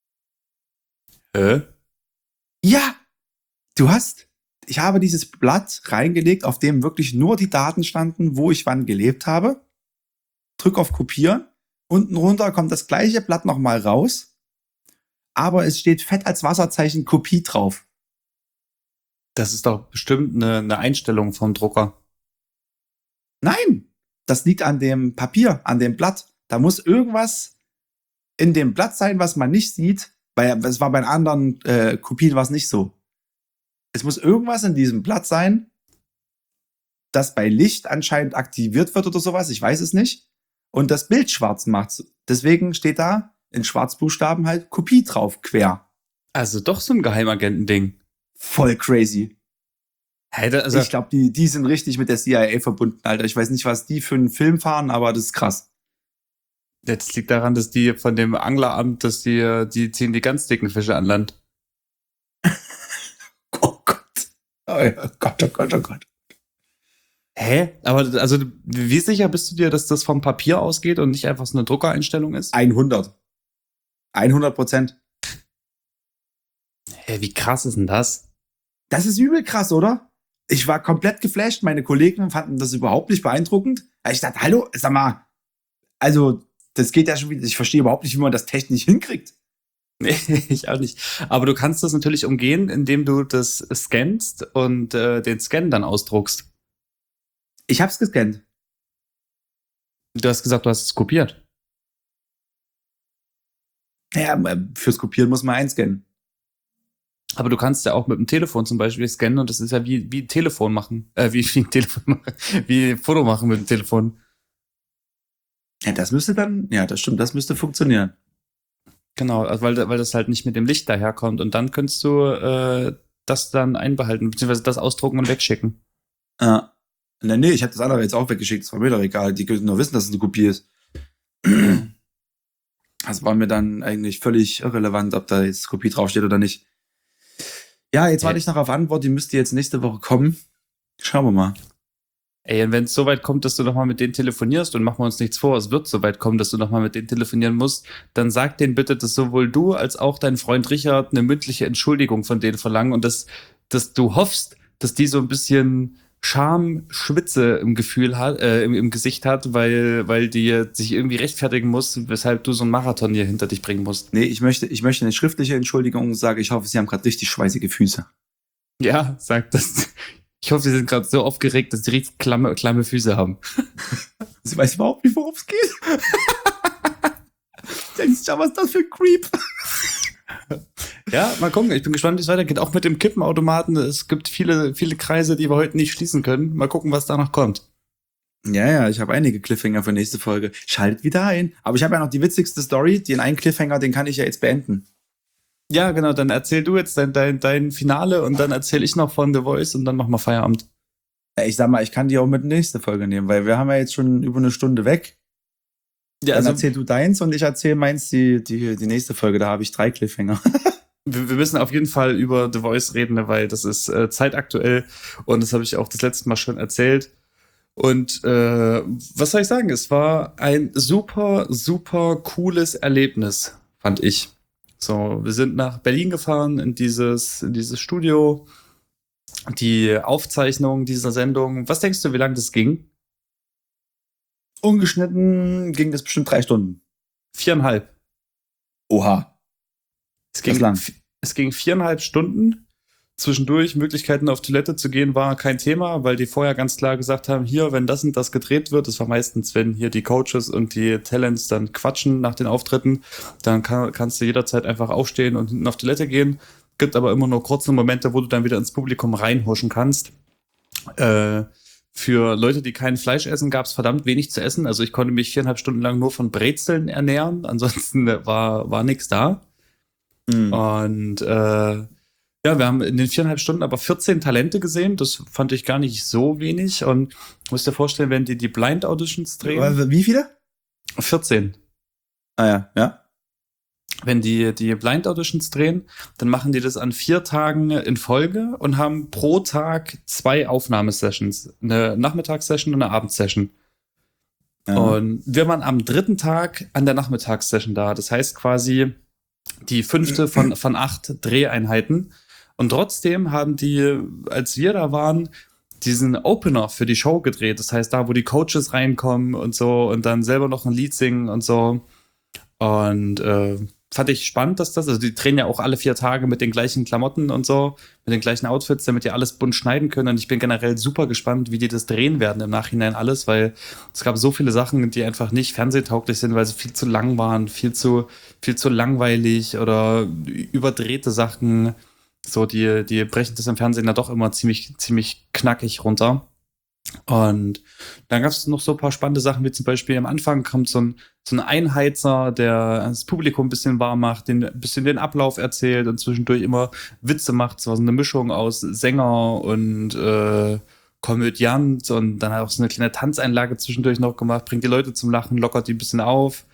Hä? Ja, du hast, ich habe dieses Blatt reingelegt, auf dem wirklich nur die Daten standen, wo ich wann gelebt habe. Drück auf Kopieren. Unten runter kommt das gleiche Blatt nochmal raus. Aber es steht fett als Wasserzeichen Kopie drauf. Das ist doch bestimmt eine, eine Einstellung vom Drucker. Nein, das liegt an dem Papier, an dem Blatt. Da muss irgendwas in dem Blatt sein, was man nicht sieht, weil es war bei anderen äh, Kopien war es nicht so. Es muss irgendwas in diesem Blatt sein, das bei Licht anscheinend aktiviert wird oder sowas, ich weiß es nicht, und das Bild schwarz macht. Deswegen steht da in Schwarzbuchstaben halt Kopie drauf, quer. Also doch so ein Geheimagentending. Voll crazy. Hey, da, also, Ich glaube, die, die sind richtig mit der C I A verbunden, Alter. Ich weiß nicht, was die für einen Film fahren, aber das ist krass. das liegt daran, dass die von dem Angleramt, dass die, die ziehen die ganz dicken Fische an Land. Oh Gott. Oh ja, Gott, oh Gott, oh Gott. Hä? Aber also, wie sicher bist du dir, dass das vom Papier ausgeht und nicht einfach so eine Druckereinstellung ist? hundert. hundert Prozent. Hä, wie krass ist denn das? Das ist übel krass, oder? ich war komplett geflasht. Meine Kollegen fanden das überhaupt nicht beeindruckend. Ich dachte, hallo, sag mal, also das geht ja schon wieder. Ich verstehe überhaupt nicht, wie man das technisch hinkriegt. Nee, ich auch nicht. Aber du kannst das natürlich umgehen, indem du das scannst und äh, den Scan dann ausdruckst. Ich hab's gescannt. Du hast gesagt, du hast es kopiert. Naja, fürs Kopieren muss man einscannen. Aber du kannst ja auch mit dem Telefon zum Beispiel scannen und das ist ja wie, wie Telefon machen. Äh, wie, wie Telefon machen. Wie Foto machen mit dem Telefon. Ja, das müsste dann, ja, das stimmt, das müsste funktionieren. Genau, also weil, weil das halt nicht mit dem Licht daherkommt. Und dann könntest du äh, das dann einbehalten, beziehungsweise das ausdrucken und wegschicken. Ja. Nee, nee, ich habe das andere jetzt auch weggeschickt, das war mir doch egal. Die können nur wissen, dass es eine Kopie ist. Das war mir dann eigentlich völlig irrelevant, ob da jetzt Kopie draufsteht oder nicht. Ja, jetzt warte ich noch auf Antwort, die müsste jetzt nächste Woche kommen. Schauen wir mal. Ey, und wenn es so weit kommt, dass du nochmal mit denen telefonierst, und machen wir uns nichts vor, es wird so weit kommen, dass du nochmal mit denen telefonieren musst, dann sag denen bitte, dass sowohl du als auch dein Freund Richard eine mündliche Entschuldigung von denen verlangen und dass, dass du hoffst, dass die so ein bisschen Scham, Schwitze im Gefühl hat, äh, im, im Gesicht hat, weil, weil die sich irgendwie rechtfertigen muss, weshalb du so einen Marathon hier hinter dich bringen musst. Nee, ich möchte, ich möchte eine schriftliche Entschuldigung und sage, ich hoffe, sie haben gerade richtig schweißige Füße. Ja, sag das. Ich hoffe, sie sind gerade so aufgeregt, dass sie richtig klamme, klamme Füße haben. Sie weiß überhaupt nicht, worum es geht. Denkst du, was ist das für ein Creep? Ja, mal gucken. Ich bin gespannt, wie es weitergeht. Auch mit dem Kippenautomaten. Es gibt viele, viele Kreise, die wir heute nicht schließen können. Mal gucken, was da noch kommt. Ja, ja, ich habe einige Cliffhanger für nächste Folge. Schaltet wieder ein. Aber ich habe ja noch die witzigste Story. Den einen Cliffhanger, den kann ich ja jetzt beenden. Ja, genau. Dann erzähl du jetzt dein, dein, dein Finale und dann erzähl ich noch von The Voice und dann machen wir Feierabend. Ja, ich sag mal, ich kann die auch mit nächste Folge nehmen, weil wir haben ja jetzt schon über eine Stunde weg. Ja, dann also, erzähl du deins und ich erzähl meins die, die, die nächste Folge. Da habe ich drei Cliffhanger. wir, wir müssen auf jeden Fall über The Voice reden, weil das ist äh, zeitaktuell und das habe ich auch das letzte Mal schon erzählt. Und äh, was soll ich sagen? Es war ein super, super cooles Erlebnis, fand ich. So, wir sind nach Berlin gefahren in dieses, in dieses Studio. Die Aufzeichnung dieser Sendung. Was denkst du, wie lange das ging? Ungeschnitten ging das bestimmt drei Stunden. Viereinhalb. Oha. Es ging, lang. Es ging viereinhalb Stunden. Zwischendurch Möglichkeiten auf Toilette zu gehen war kein Thema, weil die vorher ganz klar gesagt haben, hier, wenn das und das gedreht wird, das war meistens, wenn hier die Coaches und die Talents dann quatschen nach den Auftritten, dann kann, kannst du jederzeit einfach aufstehen und hinten auf Toilette gehen. Gibt aber immer nur kurze Momente, wo du dann wieder ins Publikum reinhuschen kannst. Äh, für Leute, die kein Fleisch essen, gab es verdammt wenig zu essen. Also ich konnte mich viereinhalb Stunden lang nur von Brezeln ernähren. Ansonsten war, war nichts da. Mhm. Und äh, ja, wir haben in den viereinhalb Stunden aber vierzehn Talente gesehen. Das fand ich gar nicht so wenig. Und du musst dir vorstellen, wenn die die Blind Auditions drehen. Wie viele? vierzehn. Ah ja, ja. Wenn die die Blind Auditions drehen, dann machen die das an vier Tagen in Folge und haben pro Tag zwei Aufnahmesessions. Eine Nachmittagssession und eine Abendsession. Ja. Und wir waren am dritten Tag an der Nachmittagssession da. Das heißt quasi die fünfte von, von acht Dreheinheiten. Und trotzdem haben die, als wir da waren, diesen Opener für die Show gedreht. Das heißt, da, wo die Coaches reinkommen und so und dann selber noch ein Lied singen und so. Und äh, fand ich spannend, dass das, also die drehen ja auch alle vier Tage mit den gleichen Klamotten und so, mit den gleichen Outfits, damit die alles bunt schneiden können. Und ich bin generell super gespannt, wie die das drehen werden im Nachhinein alles, weil es gab so viele Sachen, die einfach nicht fernsehtauglich sind, weil sie viel zu lang waren, viel zu, viel zu langweilig oder überdrehte Sachen. So, die, die brechen das im Fernsehen ja doch immer ziemlich, ziemlich knackig runter. Und dann gab es noch so ein paar spannende Sachen, wie zum Beispiel am Anfang kommt so ein, so ein Einheizer, der das Publikum ein bisschen warm macht, den, ein bisschen den Ablauf erzählt und zwischendurch immer Witze macht. So eine Mischung aus Sänger und äh, Komödiant und dann hat auch so eine kleine Tanzeinlage zwischendurch noch gemacht, bringt die Leute zum Lachen, lockert die ein bisschen auf.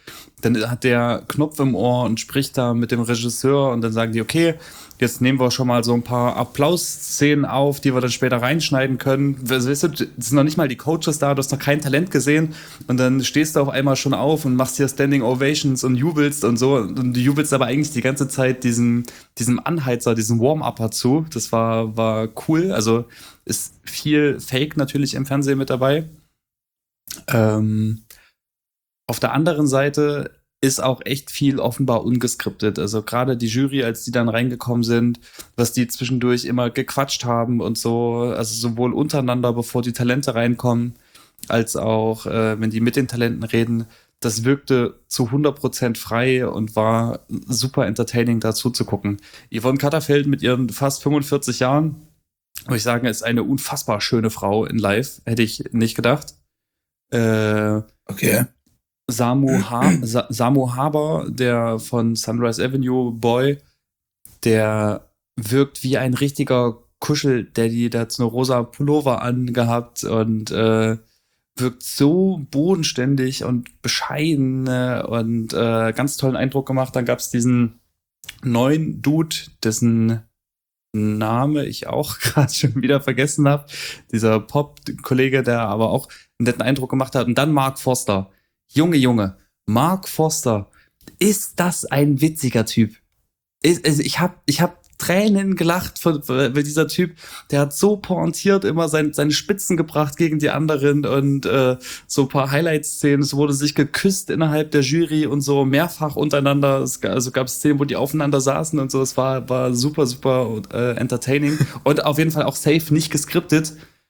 dann hat der Knopf im Ohr und spricht da mit dem Regisseur und dann sagen die, okay, jetzt nehmen wir schon mal so ein paar Applausszenen auf, die wir dann später reinschneiden können. Weißt du, es sind noch nicht mal die Coaches da, du hast noch kein Talent gesehen und dann stehst du auf einmal schon auf und machst hier Standing Ovations und jubelst und so und du jubelst aber eigentlich die ganze Zeit diesem, diesem Anheizer, diesem Warm-Upper zu. Das war, war cool, also ist viel Fake natürlich im Fernsehen mit dabei. Ähm, auf der anderen Seite ist auch echt viel offenbar ungeskriptet. Also gerade die Jury, als die dann reingekommen sind, was die zwischendurch immer gequatscht haben und so, also sowohl untereinander, bevor die Talente reinkommen, als auch, äh, wenn die mit den Talenten reden, das wirkte zu hundert Prozent frei und war super entertaining, dazu zu gucken. Yvonne Katterfeld mit ihren fast fünfundvierzig Jahren, würde ich sagen, ist eine unfassbar schöne Frau in Live. Hätte ich nicht gedacht. Äh, Okay. Samu, ha- Sa- Samu Haber, der von Sunrise Avenue Boy, der wirkt wie ein richtiger Kuschel-Daddy. Der hat so eine rosa Pullover angehabt und äh, wirkt so bodenständig und bescheiden äh, und äh, ganz tollen Eindruck gemacht. Dann gab es diesen neuen Dude, dessen Name ich auch gerade schon wieder vergessen habe. Dieser Pop-Kollege, der aber auch einen netten Eindruck gemacht hat. Und dann Mark Forster. Junge, Junge, Mark Forster, ist das ein witziger Typ? Ist, also ich habe ich hab Tränen gelacht, weil dieser Typ, der hat so pointiert immer sein, seine Spitzen gebracht gegen die anderen und äh, so ein paar Highlight-Szenen. Es wurde sich geküsst innerhalb der Jury und so mehrfach untereinander. Es, also gab es Szenen, wo die aufeinander saßen und so. Es war, war super, super äh, entertaining und auf jeden Fall auch safe, nicht geskriptet.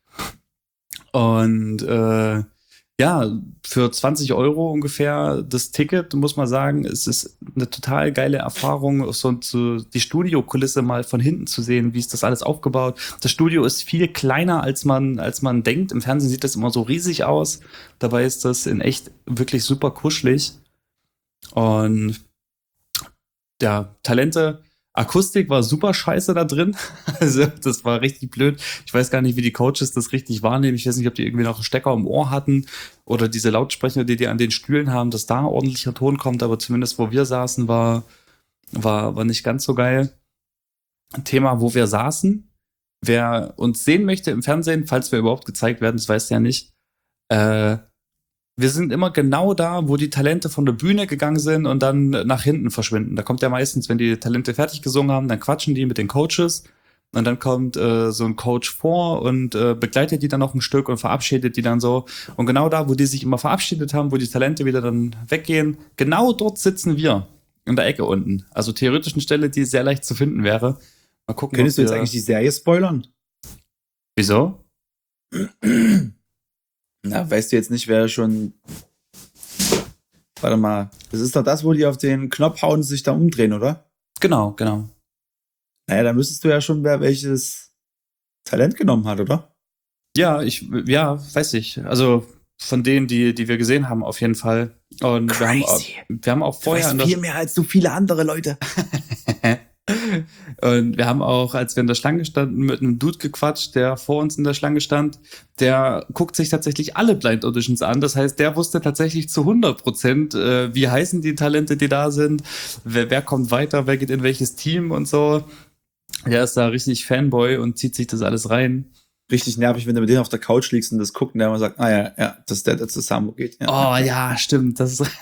Und äh, ja, für zwanzig Euro ungefähr das Ticket, muss man sagen, es ist eine total geile Erfahrung, so, so die Studiokulisse mal von hinten zu sehen, wie ist das alles aufgebaut. Das Studio ist viel kleiner, als man, als man denkt. Im Fernsehen sieht das immer so riesig aus. Dabei ist das in echt wirklich super kuschelig. Und ja, Talente. Akustik war super scheiße da drin. Also, das war richtig blöd. Ich weiß gar nicht, wie die Coaches das richtig wahrnehmen. Ich weiß nicht, ob die irgendwie noch einen Stecker im Ohr hatten oder diese Lautsprecher, die die an den Stühlen haben, dass da ordentlicher Ton kommt. Aber zumindest, wo wir saßen, war, war, war nicht ganz so geil. Ein Thema, wo wir saßen. Wer uns sehen möchte im Fernsehen, falls wir überhaupt gezeigt werden, das weiß ja nicht, äh, wir sind immer genau da, wo die Talente von der Bühne gegangen sind und dann nach hinten verschwinden. Da kommt ja meistens, wenn die Talente fertig gesungen haben, dann quatschen die mit den Coaches und dann kommt äh, so ein Coach vor und äh, begleitet die dann noch ein Stück und verabschiedet die dann so. Und genau da, wo die sich immer verabschiedet haben, wo die Talente wieder dann weggehen, genau dort sitzen wir in der Ecke unten. Also theoretisch eine Stelle, die sehr leicht zu finden wäre. Mal gucken. Könntest du jetzt eigentlich die Serie spoilern? Wieso? Na, weißt du jetzt nicht, wer schon. Warte mal. Das ist doch das, wo die auf den Knopf hauen und sich da umdrehen, oder? Genau, genau. Naja, da müsstest du ja schon, wer welches Talent genommen hat, oder? Ja, ich, ja, weiß ich. Also von denen, die, die wir gesehen haben, auf jeden Fall. Und wir haben, wir haben auch vorher. Du weißt viel mehr als du viele andere Leute. Und wir haben auch, als wir in der Schlange standen, mit einem Dude gequatscht, der vor uns in der Schlange stand. Der guckt sich tatsächlich alle Blind Auditions an. Das heißt, der wusste tatsächlich zu hundert Prozent, äh, wie heißen die Talente, die da sind, wer, wer kommt weiter, wer geht in welches Team und so. Der ist da richtig Fanboy und zieht sich das alles rein. Richtig nervig, wenn du mit denen auf der Couch liegst und das guckt und der immer sagt, ah ja, ja, das ist der, der zu Samo geht. Ja. Oh ja, stimmt. Das ist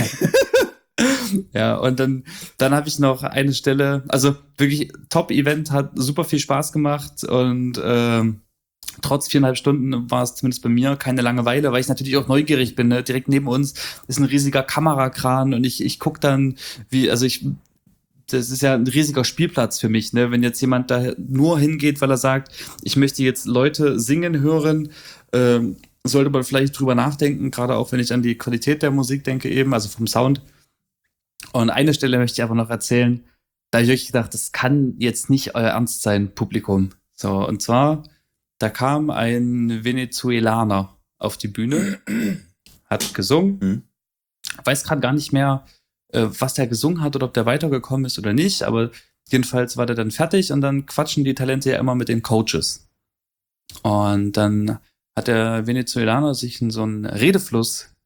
ja, und dann, dann habe ich noch eine Stelle, also wirklich Top-Event, hat super viel Spaß gemacht und ähm, trotz viereinhalb Stunden war es zumindest bei mir keine Langeweile, weil ich natürlich auch neugierig bin. Ne? Direkt neben uns ist ein riesiger Kamerakran und ich, ich gucke dann, wie, also ich, das ist ja ein riesiger Spielplatz für mich, ne? Wenn jetzt jemand da nur hingeht, weil er sagt, ich möchte jetzt Leute singen hören, ähm, sollte man vielleicht drüber nachdenken, gerade auch wenn ich an die Qualität der Musik denke eben, also vom Sound. Und eine Stelle möchte ich aber noch erzählen, da habe ich wirklich gedacht, das kann jetzt nicht euer Ernst sein, Publikum. So, und zwar, da kam ein Venezuelaner auf die Bühne, hat gesungen, Mhm. weiß gerade gar nicht mehr, äh, was der gesungen hat oder ob der weitergekommen ist oder nicht, aber jedenfalls war der dann fertig und dann quatschen die Talente ja immer mit den Coaches. Und dann hat der Venezuelaner sich in so einen Redefluss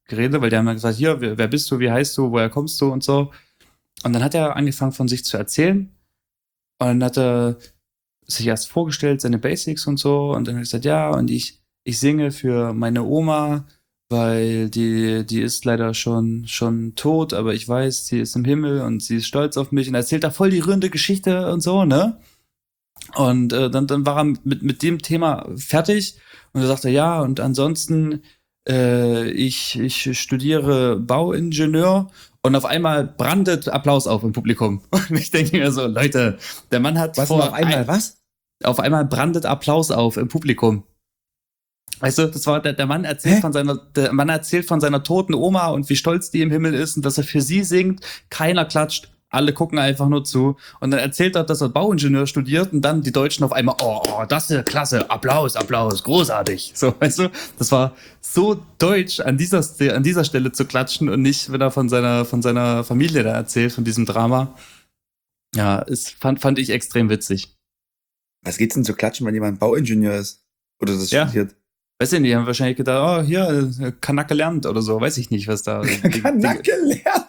geredet, weil die haben dann gesagt, hier, wer, wer bist du, wie heißt du, woher kommst du und so. Und dann hat er angefangen von sich zu erzählen und dann hat er sich erst vorgestellt, seine Basics und so und dann hat er gesagt, ja, und ich, ich singe für meine Oma, weil die, die ist leider schon, schon tot, aber ich weiß, sie ist im Himmel und sie ist stolz auf mich und erzählt da voll die rührende Geschichte und so, ne? Und äh, dann, dann war er mit, mit dem Thema fertig und er sagte, ja, und ansonsten, äh, ich, ich studiere Bauingenieur und auf einmal brandet Applaus auf im Publikum. Und ich denke mir so, Leute, der Mann hat Was, vor auf einmal, ein, was? auf einmal brandet Applaus auf im Publikum. Weißt du, das war der, der Mann erzählt Hä? von seiner, der Mann erzählt von seiner toten Oma und wie stolz die im Himmel ist und dass er für sie singt. Keiner klatscht. Alle gucken einfach nur zu. Und dann erzählt er, dass er Bauingenieur studiert und dann die Deutschen auf einmal, oh, oh, das ist klasse, Applaus, Applaus, großartig. So, weißt du, das war so deutsch, an dieser, an dieser Stelle zu klatschen und nicht, wenn er von seiner, von seiner Familie da erzählt, von diesem Drama. Ja, es fand, fand ich extrem witzig. Was geht's denn zu klatschen, wenn jemand Bauingenieur ist? Oder das Ja. studiert? Weiß ich nicht, die haben wahrscheinlich gedacht, oh, hier, Kanak gelernt oder so, weiß ich nicht, was da. Kanak gelernt!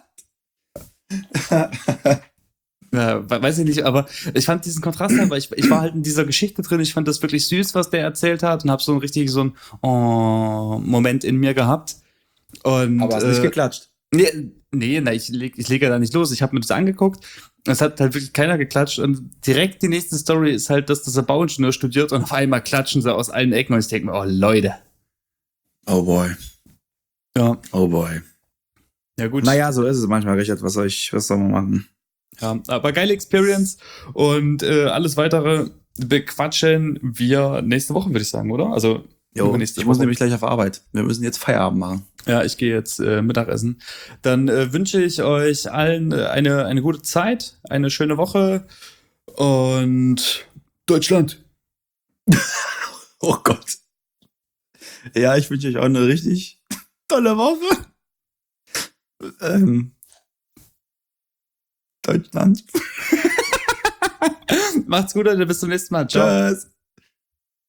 Ja, weiß ich nicht, aber ich fand diesen Kontrast halt, weil ich, ich war halt in dieser Geschichte drin, ich fand das wirklich süß, was der erzählt hat und habe so einen richtig so einen oh, Moment in mir gehabt. Und, Aber hast nicht äh, geklatscht. Nee, nee, na, ich leg, ich leg ja da nicht los. Ich habe mir das angeguckt. Es hat halt wirklich keiner geklatscht. Und direkt die nächste Story ist halt, dass das der Bauingenieur studiert und auf einmal klatschen sie aus allen Ecken. Und ich denke mir, oh Leute. Oh boy. Ja. Oh boy. Ja, gut. Naja, so ist es manchmal, Richard. Was soll ich, was soll man machen? Ja, aber geile Experience. Und äh, alles weitere bequatschen wir nächste Woche, würde ich sagen, oder? Also, Jo, nächste ich muss Woche. nämlich gleich auf Arbeit. Wir müssen jetzt Feierabend machen. Ja, ich gehe jetzt äh, Mittagessen. Dann äh, wünsche ich euch allen äh, eine, eine gute Zeit, eine schöne Woche und Deutschland. Oh Gott. Ja, ich wünsche euch auch eine richtig tolle Woche. Ähm, Deutschland. Macht's gut, Leute. Bis zum nächsten Mal. Ciao. Tschüss.